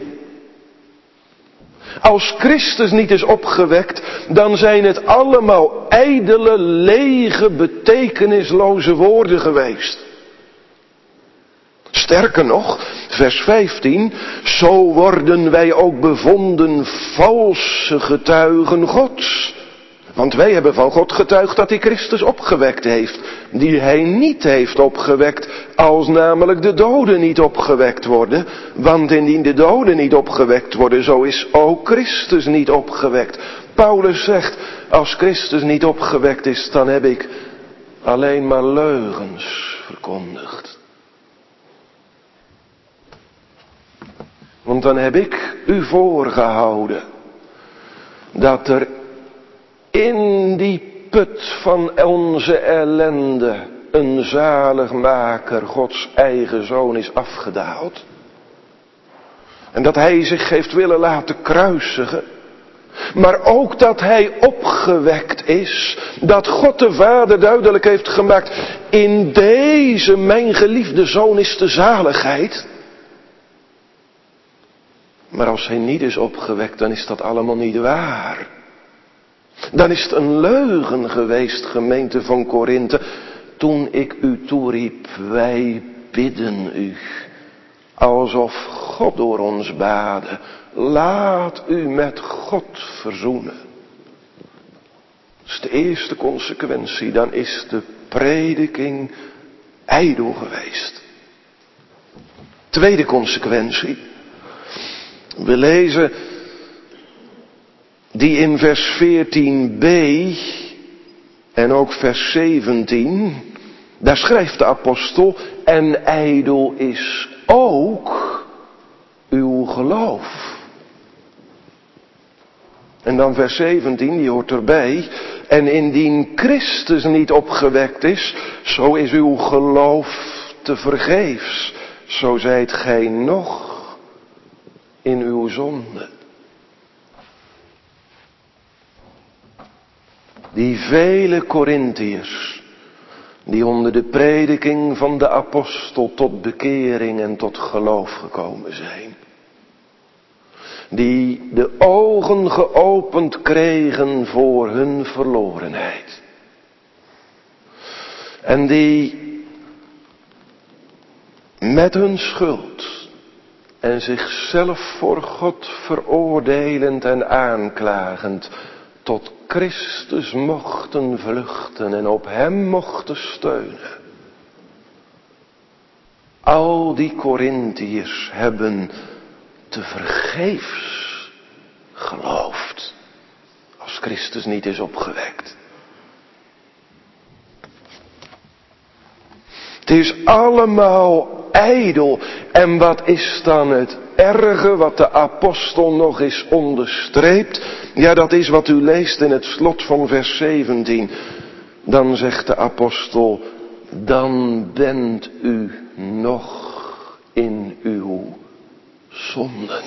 Als Christus niet is opgewekt, dan zijn het allemaal ijdele, lege, betekenisloze woorden geweest. Sterker nog, vers vijftien, zo worden wij ook bevonden valse getuigen Gods. Want wij hebben van God getuigd dat hij Christus opgewekt heeft, die hij niet heeft opgewekt, als namelijk de doden niet opgewekt worden. Want indien de doden niet opgewekt worden, zo is ook Christus niet opgewekt. Paulus zegt, als Christus niet opgewekt is, dan heb ik alleen maar leugens verkondigd. Want dan heb ik u voorgehouden dat er in die put van onze ellende een zaligmaker, Gods eigen zoon, is afgedaald. En dat hij zich heeft willen laten kruisigen. Maar ook dat hij opgewekt is. Dat God de Vader duidelijk heeft gemaakt. In deze mijn geliefde zoon is de zaligheid. Maar als hij niet is opgewekt, dan is dat allemaal niet waar. Dan is het een leugen geweest, gemeente van Korinthe, toen ik u toeriep, wij bidden u. Alsof God door ons baden, laat u met God verzoenen. Dat is de eerste consequentie, dan is de prediking ijdel geweest. Tweede consequentie, we lezen die in vers veertien b en ook vers zeventien, daar schrijft de apostel, en ijdel is ook uw geloof. En dan vers zeventien, die hoort erbij, en indien Christus niet opgewekt is, zo is uw geloof te vergeefs, zo zijt gij nog in uw zonde. Die vele Korintiërs, die onder de prediking van de apostel tot bekering en tot geloof gekomen zijn. Die de ogen geopend kregen voor hun verlorenheid. En die met hun schuld en zichzelf voor God veroordelend en aanklagend tot Christus mochten vluchten en op hem mochten steunen. Al die Korintiërs hebben te vergeefs geloofd als Christus niet is opgewekt. Het is allemaal ijdel. En wat is dan het erge wat de apostel nog eens onderstreept? Ja, dat is wat u leest in het slot van vers zeventien. Dan zegt de apostel, dan bent u nog in uw zonden.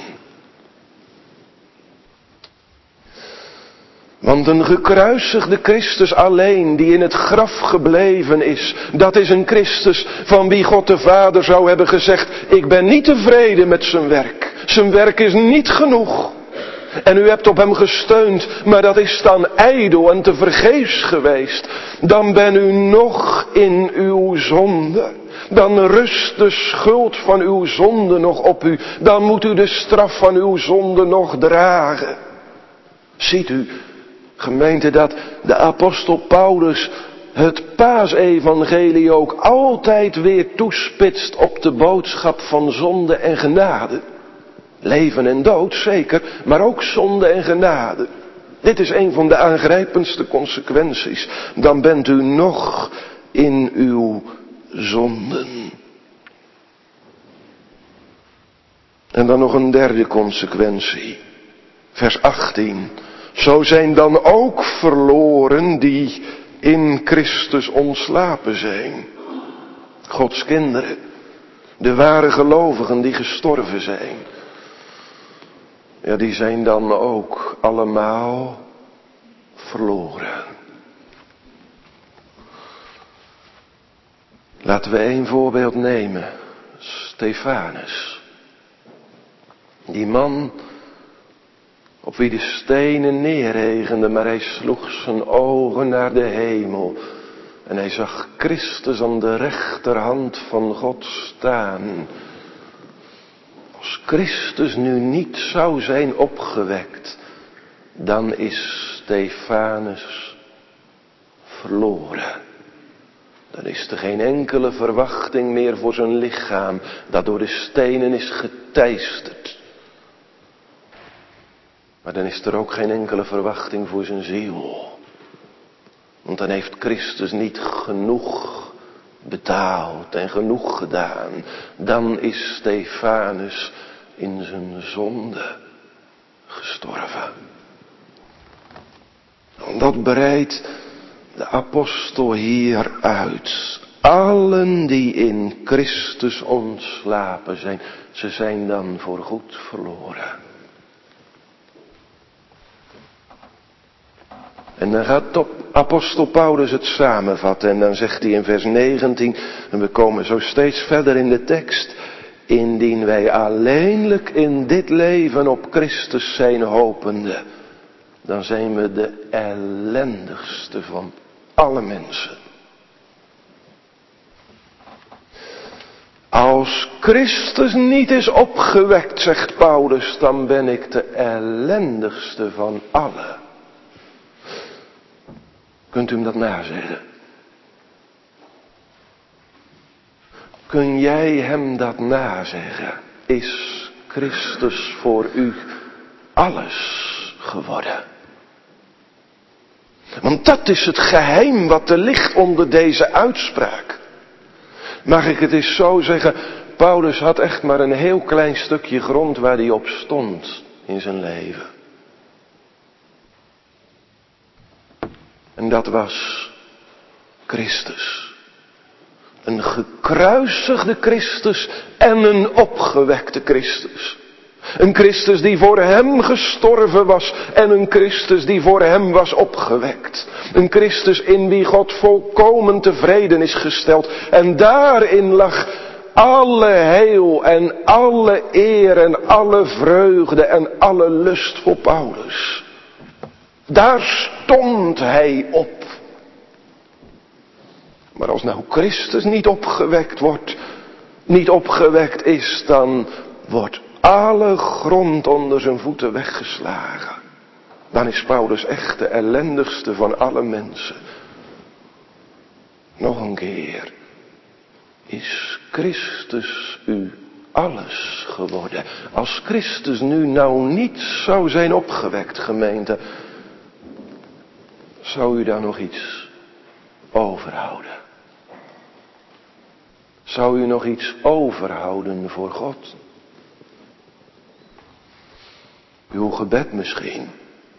Want een gekruisigde Christus alleen, die in het graf gebleven is, dat is een Christus van wie God de Vader zou hebben gezegd, ik ben niet tevreden met zijn werk. Zijn werk is niet genoeg. En u hebt op hem gesteund, maar dat is dan ijdel en tevergeefs geweest. Dan ben u nog in uw zonde. Dan rust de schuld van uw zonde nog op u. Dan moet u de straf van uw zonde nog dragen. Ziet u, gemeente, dat de apostel Paulus het paasevangelie ook altijd weer toespitst op de boodschap van zonde en genade. Leven en dood, zeker, maar ook zonde en genade. Dit is een van de aangrijpendste consequenties. Dan bent u nog in uw zonden. En dan nog een derde consequentie. Vers achttien. Zo zijn dan ook verloren die in Christus ontslapen zijn. Gods kinderen. De ware gelovigen die gestorven zijn. Ja, die zijn dan ook allemaal verloren. Laten we één voorbeeld nemen. Stefanus. Die man op wie de stenen neerregenden, maar hij sloeg zijn ogen naar de hemel. En hij zag Christus aan de rechterhand van God staan. Als Christus nu niet zou zijn opgewekt, dan is Stefanus verloren. Dan is er geen enkele verwachting meer voor zijn lichaam, dat door de stenen is geteisterd. Maar dan is er ook geen enkele verwachting voor zijn ziel. Want dan heeft Christus niet genoeg betaald en genoeg gedaan. Dan is Stefanus in zijn zonde gestorven. En dat breidt de apostel hier uit. Allen die in Christus ontslapen zijn, ze zijn dan voorgoed verloren. En dan gaat op apostel Paulus het samenvatten en dan zegt hij in vers negentien, en we komen zo steeds verder in de tekst, indien wij alleenlijk in dit leven op Christus zijn hopende, dan zijn we de ellendigste van alle mensen. Als Christus niet is opgewekt, zegt Paulus, dan ben ik de ellendigste van allen. Kunt u hem dat nazeggen? Kun jij hem dat nazeggen? Is Christus voor u alles geworden? Want dat is het geheim wat er ligt onder deze uitspraak. Mag ik het eens zo zeggen? Paulus had echt maar een heel klein stukje grond waar hij op stond in zijn leven. En dat was Christus. Een gekruisigde Christus en een opgewekte Christus. Een Christus die voor hem gestorven was en een Christus die voor hem was opgewekt. Een Christus in wie God volkomen tevreden is gesteld. En daarin lag alle heil en alle eer en alle vreugde en alle lust voor Paulus. Daar stond hij op. Maar als nou Christus niet opgewekt wordt, niet opgewekt is, dan wordt alle grond onder zijn voeten weggeslagen. Dan is Paulus echt de ellendigste van alle mensen. Nog een keer. Is Christus u alles geworden? Als Christus nu nou niet zou zijn opgewekt, gemeente, zou u daar nog iets overhouden? Zou u nog iets overhouden voor God? Uw gebed misschien.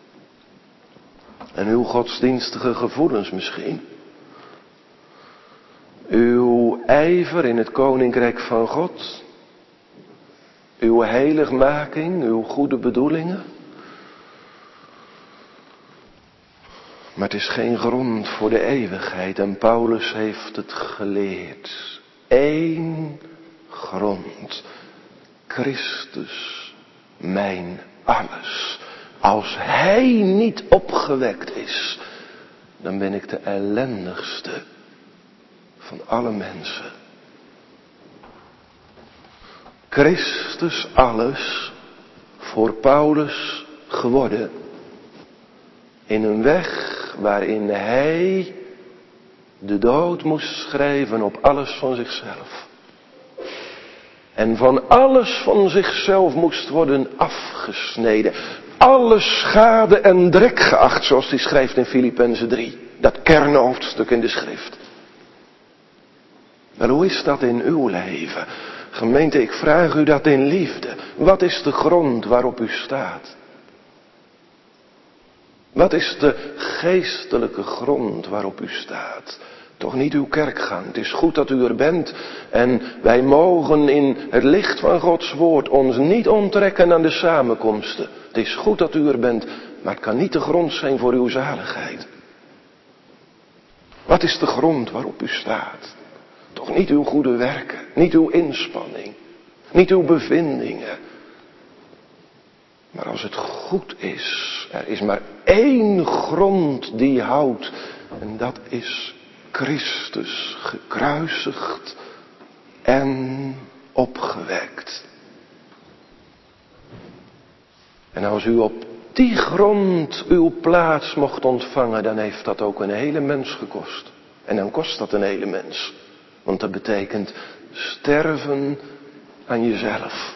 En uw godsdienstige gevoelens misschien. Uw ijver in het koninkrijk van God. Uw heiligmaking, uw goede bedoelingen. Maar het is geen grond voor de eeuwigheid. En Paulus heeft het geleerd. Eén grond. Christus, mijn alles. Als hij niet opgewekt is, dan ben ik de ellendigste van alle mensen. Christus alles voor Paulus geworden. In een weg waarin hij de dood moest schrijven op alles van zichzelf. En van alles van zichzelf moest worden afgesneden. Alle schade en drek geacht, zoals hij schrijft in Filippenzen drie. Dat kernhoofdstuk in de schrift. Wel, hoe is dat in uw leven? Gemeente, ik vraag u dat in liefde. Wat is de grond waarop u staat? Wat is de geestelijke grond waarop u staat? Toch niet uw kerkgang. Het is goed dat u er bent. En wij mogen in het licht van Gods woord ons niet onttrekken aan de samenkomsten. Het is goed dat u er bent. Maar het kan niet de grond zijn voor uw zaligheid. Wat is de grond waarop u staat? Toch niet uw goede werken. Niet uw inspanning. Niet uw bevindingen. Maar als het goed is. Er is maar één grond die houdt. En dat is Christus gekruisigd en opgewekt. En als u op die grond uw plaats mocht ontvangen, dan heeft dat ook een hele mens gekost. En dan kost dat een hele mens. Want dat betekent sterven aan jezelf.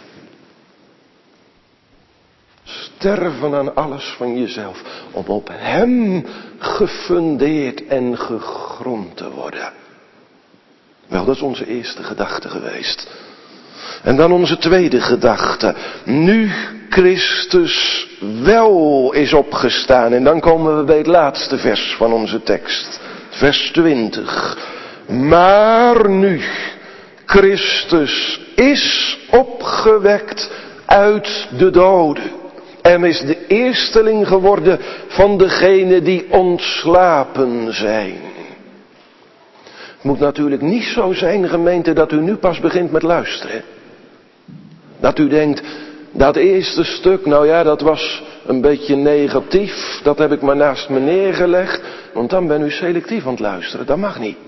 Sterven aan alles van jezelf. Om op hem gefundeerd en gegrond te worden. Wel, dat is onze eerste gedachte geweest. En dan onze tweede gedachte. Nu Christus wel is opgestaan. En dan komen we bij het laatste vers van onze tekst. Vers twintig. Maar nu Christus is opgewekt uit de doden. En is de eersteling geworden van degenen die ontslapen zijn. Het moet natuurlijk niet zo zijn, gemeente, dat u nu pas begint met luisteren. Dat u denkt, dat eerste stuk, nou ja, dat was een beetje negatief. Dat heb ik maar naast me neergelegd. Want dan ben u selectief aan het luisteren. Dat mag niet.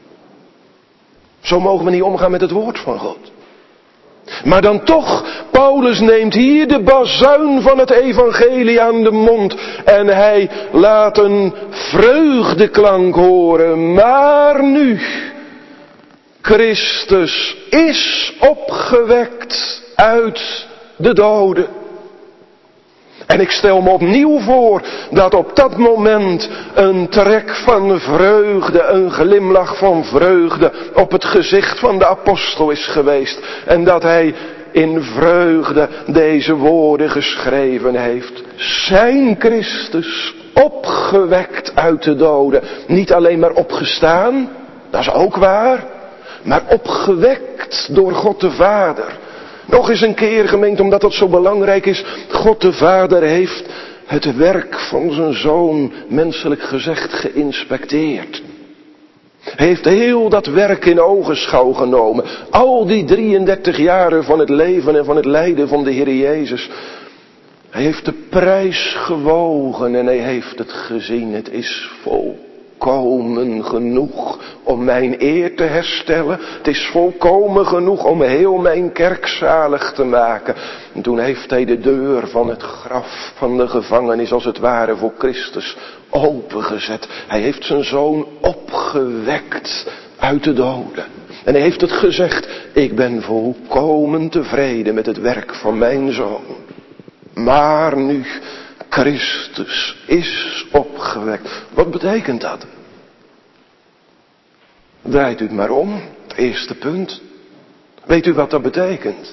Zo mogen we niet omgaan met het woord van God. Maar dan toch, Paulus neemt hier de bazuin van het evangelie aan de mond. En hij laat een vreugdeklank horen. Maar nu, Christus is opgewekt uit de doden. En ik stel me opnieuw voor dat op dat moment een trek van vreugde, een glimlach van vreugde op het gezicht van de apostel is geweest. En dat hij in vreugde deze woorden geschreven heeft. Zijn Christus opgewekt uit de doden. Niet alleen maar opgestaan, dat is ook waar. Maar opgewekt door God de Vader. Nog eens een keer, gemeente, omdat dat zo belangrijk is. God de Vader heeft het werk van zijn Zoon, menselijk gezegd, geïnspecteerd. Hij heeft heel dat werk in ogenschouw genomen. Al die drieëndertig jaren van het leven en van het lijden van de Heer Jezus. Hij heeft de prijs gewogen en hij heeft het gezien. Het is volkomen genoeg om mijn eer te herstellen. Het is volkomen genoeg om heel mijn kerk zalig te maken. En toen heeft hij de deur van het graf van de gevangenis als het ware voor Christus opengezet. Hij heeft zijn zoon opgewekt uit de doden. En hij heeft het gezegd, ik ben volkomen tevreden met het werk van mijn zoon. Maar nu Christus is opgewekt. Wat betekent dat? Draait u het maar om. Het eerste punt. Weet u wat dat betekent?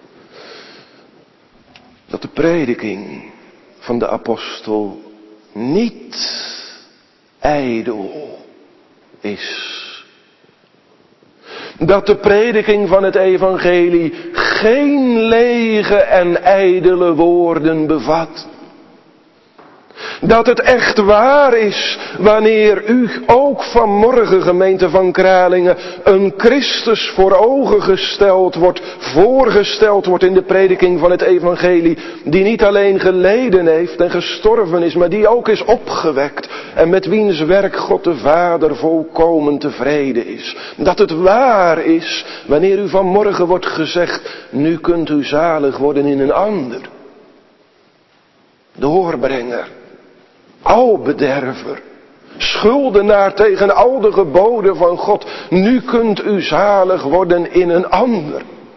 Dat de prediking van de apostel niet ijdel is. Dat de prediking van het evangelie geen lege en ijdele woorden bevat. Dat het echt waar is wanneer u ook vanmorgen, gemeente van Kralingen, een Christus voor ogen gesteld wordt, voorgesteld wordt in de prediking van het evangelie, die niet alleen geleden heeft en gestorven is, maar die ook is opgewekt en met wiens werk God de Vader volkomen tevreden is. Dat het waar is wanneer u vanmorgen wordt gezegd, nu kunt u zalig worden in een ander. Doorbrenger. Albederver, schuldenaar tegen al de geboden van God. Nu kunt u zalig worden in een ander.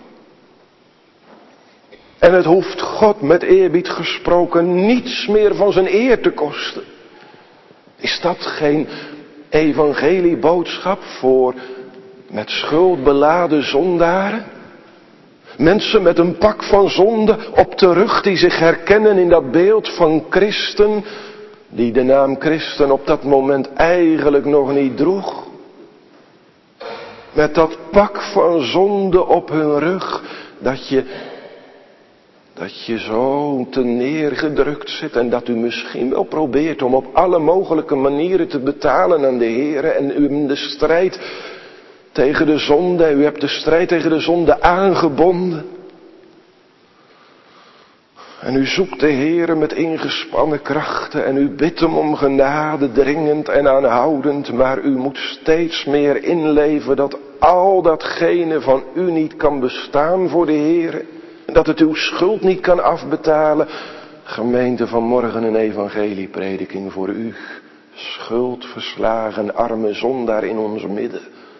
En het hoeft God met eerbied gesproken niets meer van zijn eer te kosten. Is dat geen evangelieboodschap voor met schuld beladen zondaren? Mensen met een pak van zonde op de rug die zich herkennen in dat beeld van christen, die de naam christen op dat moment eigenlijk nog niet droeg. Met dat pak van zonde op hun rug, dat je, dat je zo te neergedrukt zit en dat u misschien wel probeert om op alle mogelijke manieren te betalen aan de Heer en u in de strijd tegen de zonde, u hebt de strijd tegen de zonde aangebonden. En u zoekt de Heere met ingespannen krachten en u bidt hem om genade, dringend en aanhoudend, maar u moet steeds meer inleven dat al datgene van u niet kan bestaan voor de Heere, dat het uw schuld niet kan afbetalen. Gemeente, vanmorgen een evangelieprediking voor u, schuldverslagen, arme zondaar in ons midden.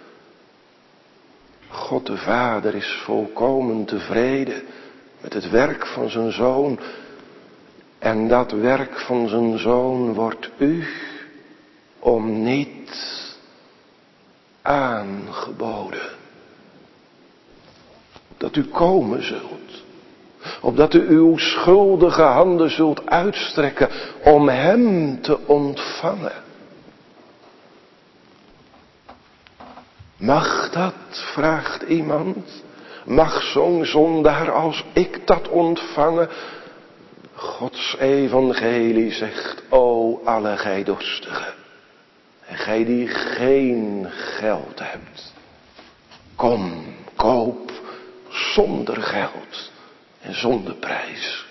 God de Vader is volkomen tevreden met het werk van zijn Zoon. En dat werk van zijn Zoon wordt u om niet aangeboden. Dat u komen zult. Opdat u uw schuldige handen zult uitstrekken om hem te ontvangen. Mag dat, vraagt iemand. Mag zo'n zondaar als ik dat ontvangen? Gods evangelie zegt, o alle gij dorstigen, en gij die geen geld hebt, kom, koop zonder geld en zonder prijs.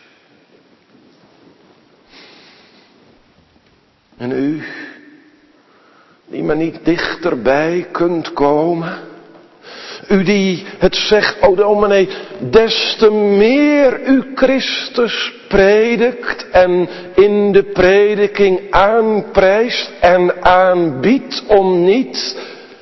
En u, die maar niet dichterbij kunt komen, u die het zegt, o dominee, des te meer u Christus predikt en in de prediking aanprijst en aanbiedt om niet,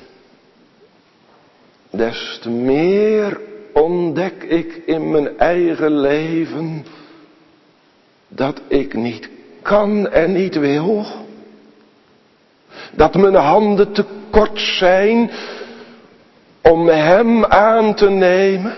des te meer ontdek ik in mijn eigen leven dat ik niet kan en niet wil. Dat mijn handen te kort zijn om hem aan te nemen.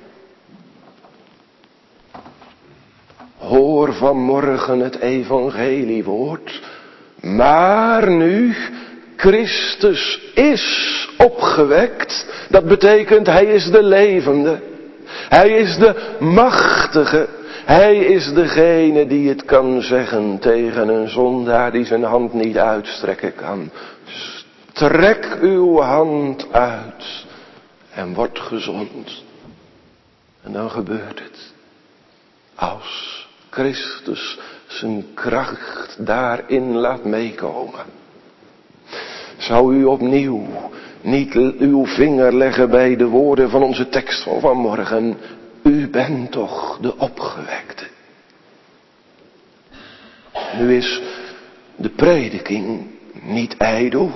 Hoor vanmorgen het evangeliewoord. Maar nu Christus is opgewekt. Dat betekent hij is de levende. Hij is de machtige. Hij is degene die het kan zeggen tegen een zondaar die zijn hand niet uitstrekken kan. Trek uw hand uit en word gezond. En dan gebeurt het. Als Christus zijn kracht daarin laat meekomen. Zou u opnieuw niet uw vinger leggen bij de woorden van onze tekst van vanmorgen. U bent toch de opgewekte. Nu is de prediking niet ijdel.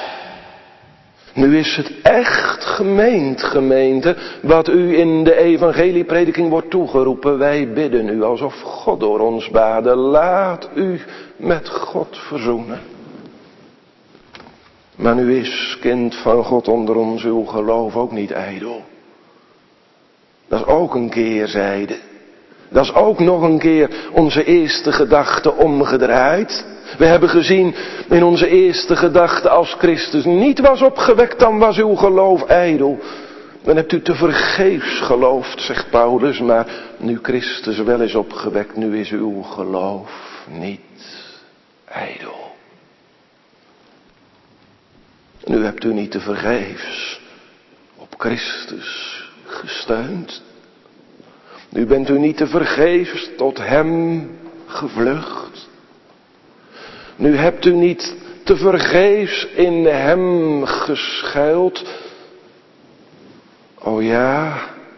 Nu is het echt gemeend, gemeente, wat u in de evangelieprediking wordt toegeroepen. Wij bidden u alsof God door ons baden. Laat u met God verzoenen. Maar nu is, kind van God, onder ons uw geloof ook niet ijdel. Dat is ook een keerzijde. Dat is ook nog een keer onze eerste gedachte omgedraaid. We hebben gezien in onze eerste gedachte, als Christus niet was opgewekt, dan was uw geloof ijdel. Dan hebt u te vergeefs geloofd, zegt Paulus, maar nu Christus wel is opgewekt, nu is uw geloof niet ijdel. Nu hebt u niet te vergeefs op Christus gesteund. Nu bent u niet te vergeefs tot hem gevlucht. Nu hebt u niet te vergeefs in hem geschuild. O ja,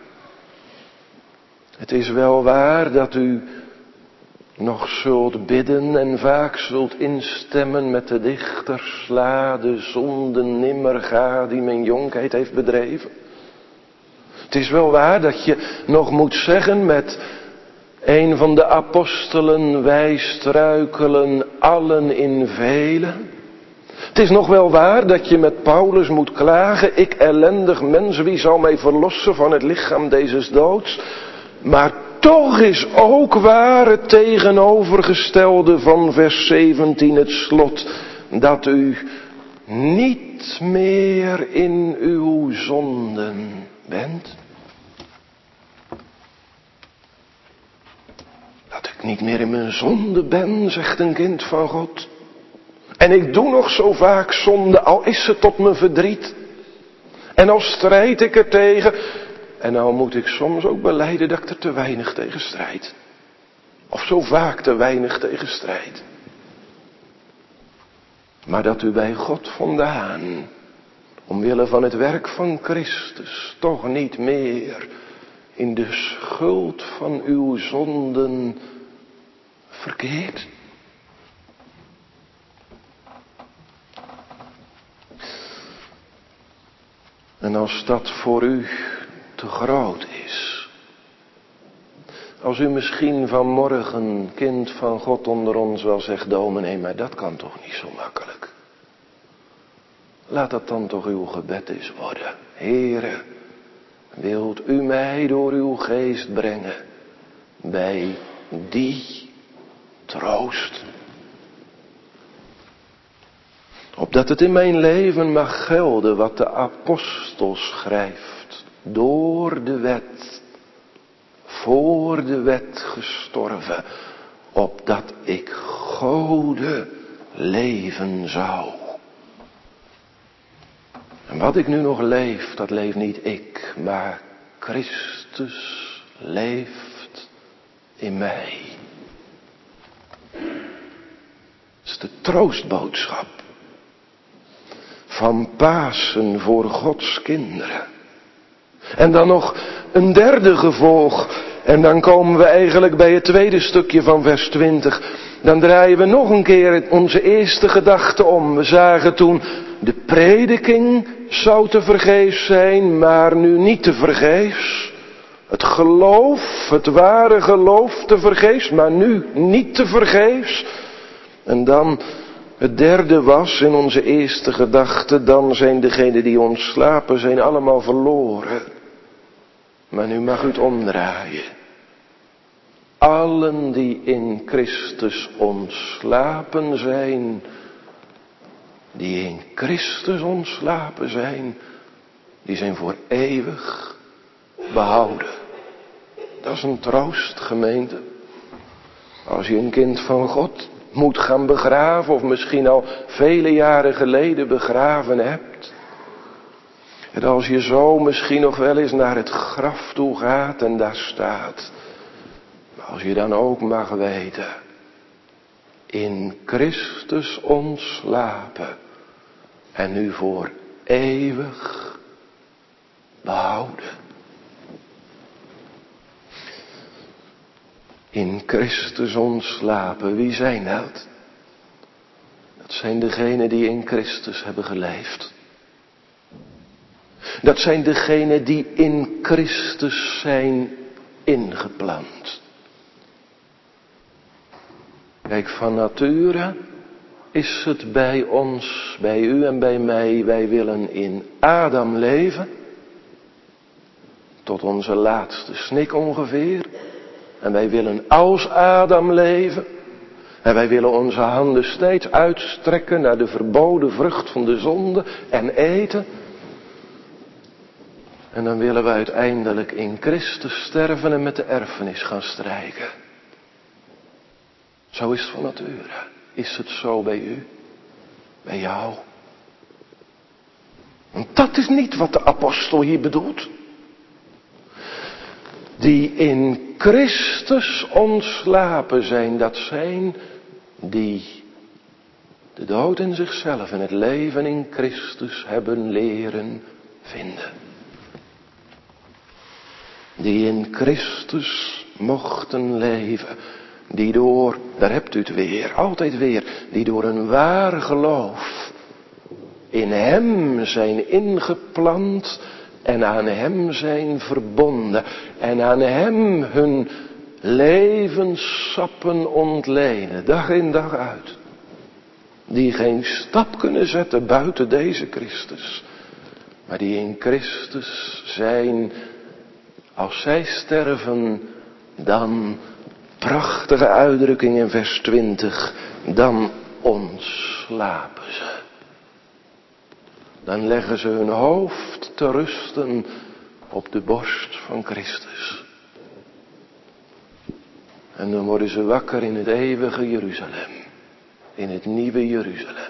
het is wel waar dat u nog zult bidden en vaak zult instemmen met de dichter. Sla de zonde nimmer ga die mijn jonkheid heeft bedreven. Het is wel waar dat je nog moet zeggen met een van de apostelen, wij struikelen allen in velen. Het is nog wel waar dat je met Paulus moet klagen, ik ellendig mens, wie zal mij verlossen van het lichaam dezes doods? Maar toch is ook waar het tegenovergestelde van vers zeventien, het slot, dat u niet meer in uw zonden bent. Dat ik niet meer in mijn zonde ben, zegt een kind van God. En ik doe nog zo vaak zonde, al is het tot mijn verdriet. En al strijd ik er tegen. En al moet ik soms ook belijden dat ik er te weinig tegen strijd. Of zo vaak te weinig tegen strijd. Maar dat u bij God vandaan, omwille van het werk van Christus, toch niet meer in de schuld van uw zonden verkeert. En als dat voor u te groot is, als u misschien vanmorgen, kind van God onder ons, wel zegt, dominee, maar dat kan toch niet zo makkelijk. Laat dat dan toch uw gebed eens worden. Heere, wilt u mij door uw geest brengen bij die troost? Opdat het in mijn leven mag gelden wat de apostel schrijft. Door de wet, voor de wet gestorven, opdat ik Gode leven zou. En wat ik nu nog leef, dat leeft niet ik, maar Christus leeft in mij. Dat is de troostboodschap van Pasen voor Gods kinderen. En dan nog een derde gevolg. En dan komen we eigenlijk bij het tweede stukje van vers twintig. Dan draaien we nog een keer onze eerste gedachte om. We zagen toen, de prediking zou te vergeefs zijn, maar nu niet te vergeefs. Het geloof, het ware geloof te vergeefs, maar nu niet te vergeefs. En dan het derde was in onze eerste gedachte, dan zijn degenen die ontslapen zijn allemaal verloren. Maar nu mag u het omdraaien. Allen die in Christus ontslapen zijn, die in Christus ontslapen zijn, die zijn voor eeuwig behouden. Dat is een troost, gemeente. Als je een kind van God moet gaan begraven of misschien al vele jaren geleden begraven hebt. En als je zo misschien nog wel eens naar het graf toe gaat en daar staat. Maar als je dan ook mag weten. In Christus ontslapen. En nu voor eeuwig behouden. In Christus ontslapen. Wie zijn dat? Dat zijn degenen die in Christus hebben geleefd. Dat zijn degenen die in Christus zijn ingeplant. Kijk, van nature is het bij ons, bij u en bij mij, wij willen in Adam leven. Tot onze laatste snik ongeveer. En wij willen als Adam leven. En wij willen onze handen steeds uitstrekken naar de verboden vrucht van de zonde en eten. En dan willen we uiteindelijk in Christus sterven en met de erfenis gaan strijken. Zo is het van nature. Is het zo bij u? Bij jou? Want dat is niet wat de apostel hier bedoelt. Die in Christus ontslapen zijn, dat zijn die de dood in zichzelf en het leven in Christus hebben leren vinden. Die in Christus mochten leven. Die door, daar hebt u het weer, altijd weer, die door een waar geloof in hem zijn ingeplant en aan hem zijn verbonden. En aan hem hun levenssappen ontlenen, dag in dag uit. Die geen stap kunnen zetten buiten deze Christus. Maar die in Christus zijn, als zij sterven, dan, prachtige uitdrukking in vers twintig, dan ontslapen ze. Dan leggen ze hun hoofd te rusten op de borst van Christus. En dan worden ze wakker in het eeuwige Jeruzalem. In het nieuwe Jeruzalem.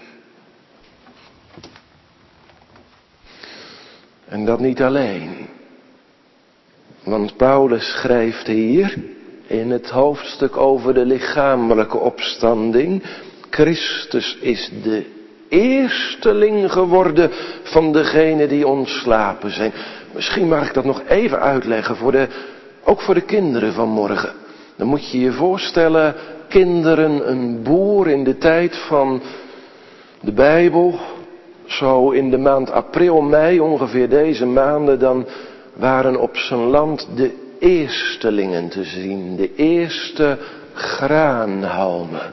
En dat niet alleen. Want Paulus schrijft hier in het hoofdstuk over de lichamelijke opstanding. Christus is de eersteling geworden van degenen die ontslapen zijn. Misschien mag ik dat nog even uitleggen, voor de, ook voor de kinderen van morgen. Dan moet je je voorstellen, kinderen, een boer in de tijd van de Bijbel. Zo in de maand april, mei, ongeveer deze maanden, dan waren op zijn land de eerstelingen te zien. De eerste graanhalmen.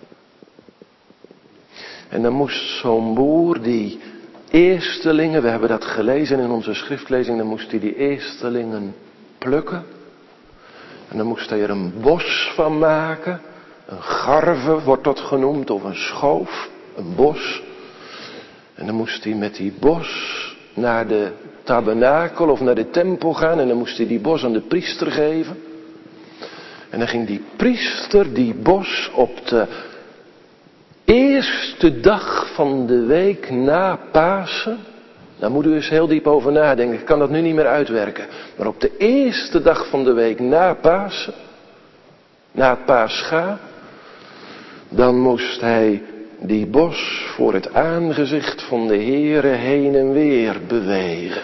En dan moest zo'n boer die eerstelingen, we hebben dat gelezen in onze schriftlezing, dan moest hij die eerstelingen plukken. En dan moest hij er een bos van maken. Een garve wordt dat genoemd, of een schoof, een bos. En dan moest hij met die bos naar de tabernakel of naar de tempel gaan. En dan moest hij die bos aan de priester geven. En dan ging die priester die bos op de eerste dag van de week na Pasen. Daar moet u eens heel diep over nadenken. Ik kan dat nu niet meer uitwerken. Maar op de eerste dag van de week na Pasen, na het Pascha, dan moest hij die bos voor het aangezicht van de Heere heen en weer bewegen.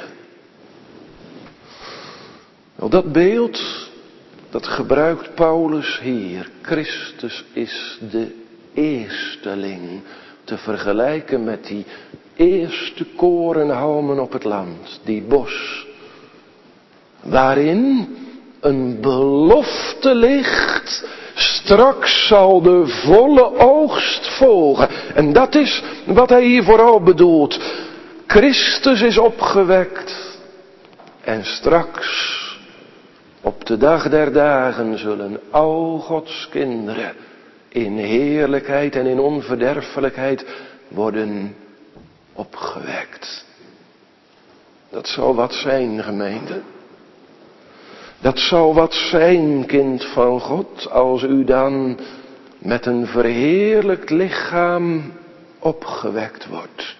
Nou, dat beeld, dat gebruikt Paulus hier. Christus is de eersteling. Te vergelijken met die eerste korenhalmen op het land. Die bos. Waarin een belofte ligt. Straks zal de volle oogst volgen. En dat is wat hij hier vooral bedoelt. Christus is opgewekt. En straks, op de dag der dagen, zullen al Gods kinderen in heerlijkheid en in onverderfelijkheid worden opgewekt. Dat zal wat zijn, gemeente. Dat zal wat zijn, kind van God, als u dan met een verheerlijkt lichaam opgewekt wordt.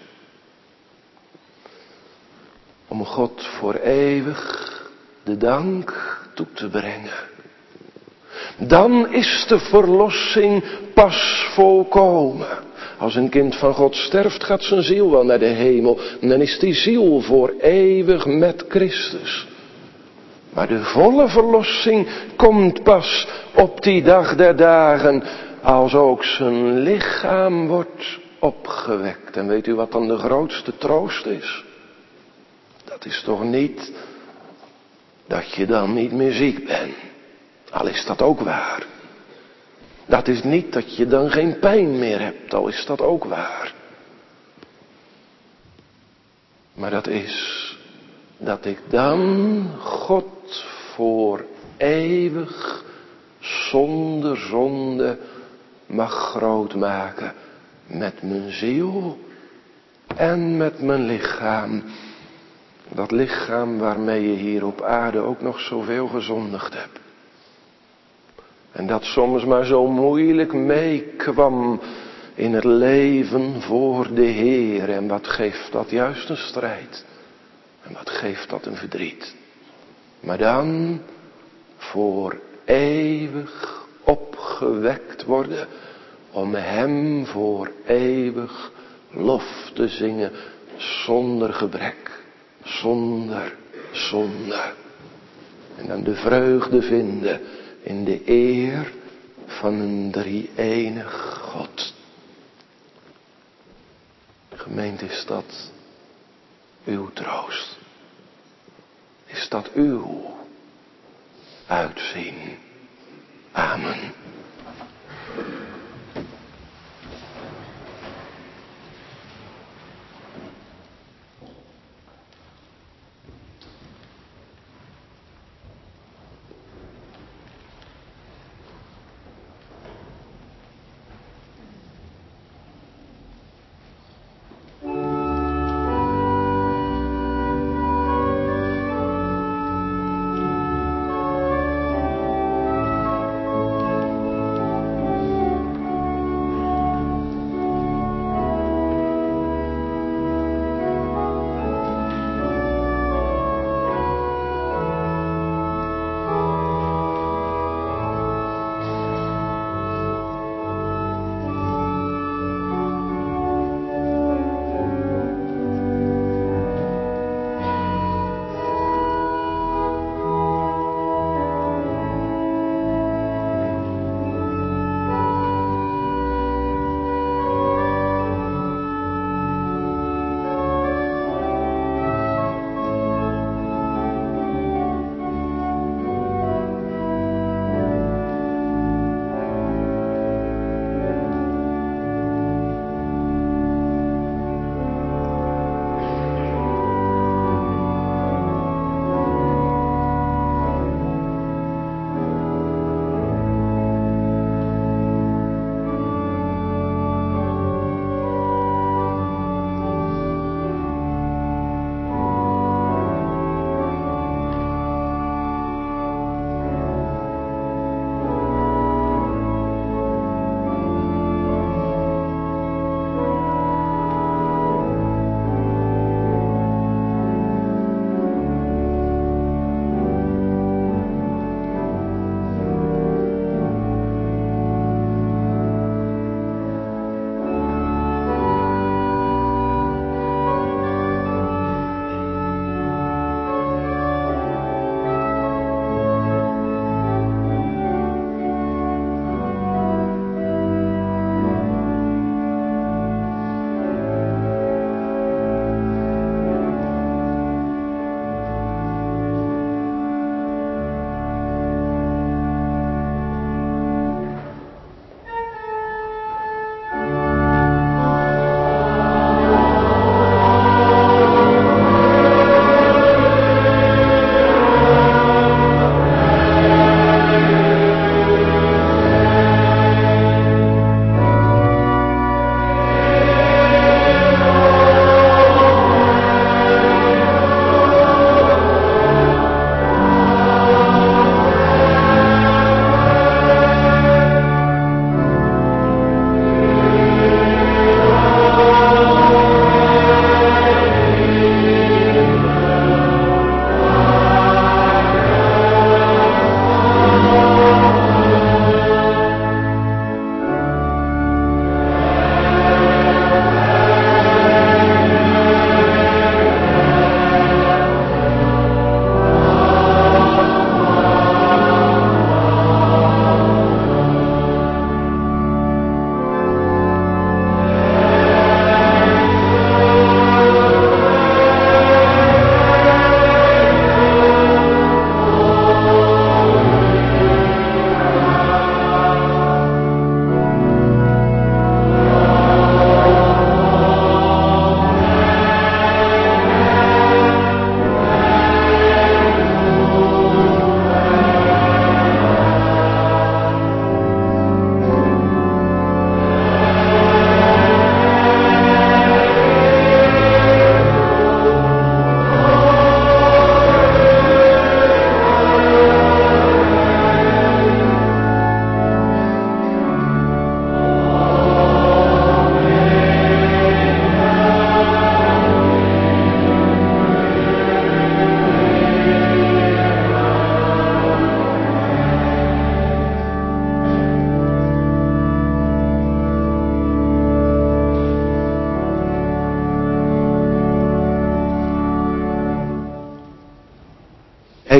Om God voor eeuwig de dank toe te brengen. Dan is de verlossing pas volkomen. Als een kind van God sterft, gaat zijn ziel wel naar de hemel. En dan is die ziel voor eeuwig met Christus. Maar de volle verlossing komt pas op die dag der dagen, als ook zijn lichaam wordt opgewekt. En weet u wat dan de grootste troost is? Dat is toch niet dat je dan niet meer ziek bent. Al is dat ook waar. Dat is niet dat je dan geen pijn meer hebt. Al is dat ook waar. Maar dat is dat ik dan God voor eeuwig zonder zonde mag groot maken. Met mijn ziel en met mijn lichaam. Dat lichaam waarmee je hier op aarde ook nog zoveel gezondigd hebt. En dat soms maar zo moeilijk meekwam in het leven voor de Heer. En wat geeft dat juist een strijd. En wat geeft dat een verdriet. Maar dan voor eeuwig opgewekt worden. Om hem voor eeuwig lof te zingen. Zonder gebrek. Zonder zonde. En dan de vreugde vinden in de eer van een drie-enig God. Gemeente, is dat uw troost? Is dat uw uitzien? Amen.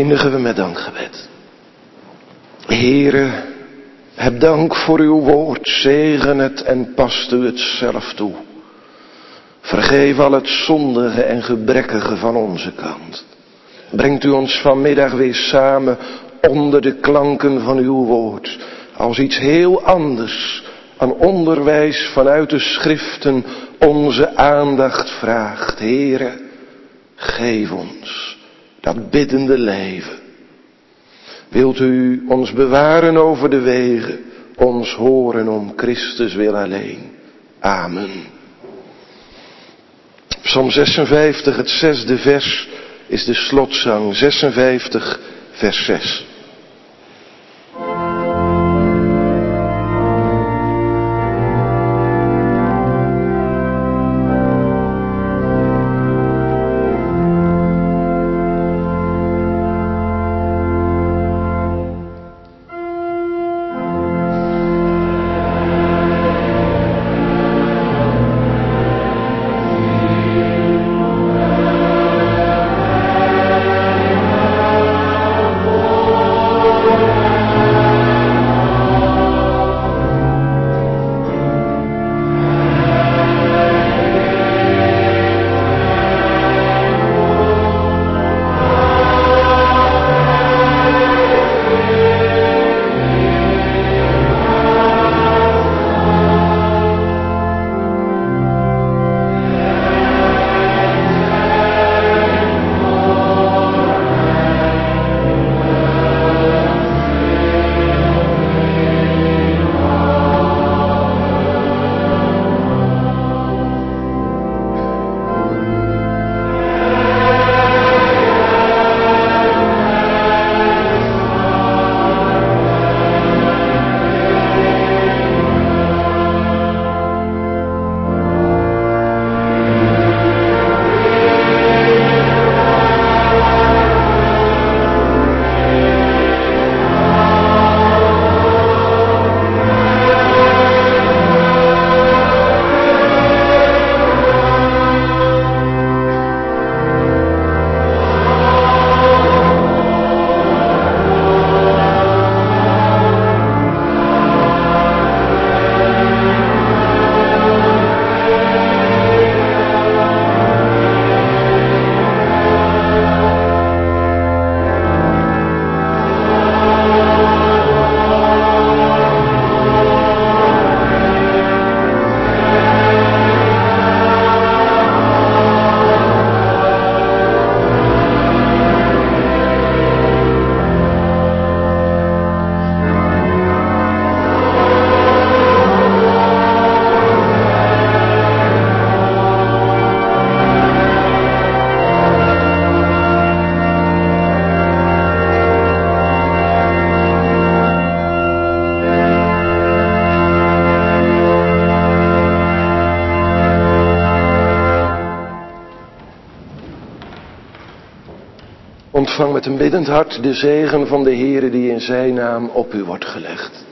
eindigen we met dankgebed. Heere, heb dank voor uw woord, zegen het en past u het zelf toe. Vergeef al het zondige en gebrekkige van onze kant. Brengt u ons vanmiddag weer samen onder de klanken van uw woord. Als iets heel anders aan onderwijs vanuit de schriften onze aandacht vraagt. Heere, geef ons dat biddende leven. Wilt u ons bewaren over de wegen, ons horen om Christus wil alleen. Amen. Psalm zesenvijftig, het zesde vers, is de slotzang. zesenvijftig, vers zes. Ontvang met een biddend hart de zegen van de Heere die in zijn naam op u wordt gelegd.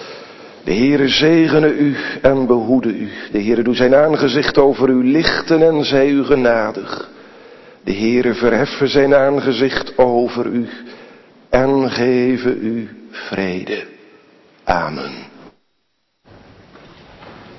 De Heere zegene u en behoede u. De Heere doet zijn aangezicht over u lichten en zij u genadig. De Heere verheffen zijn aangezicht over u en geven u vrede. Amen.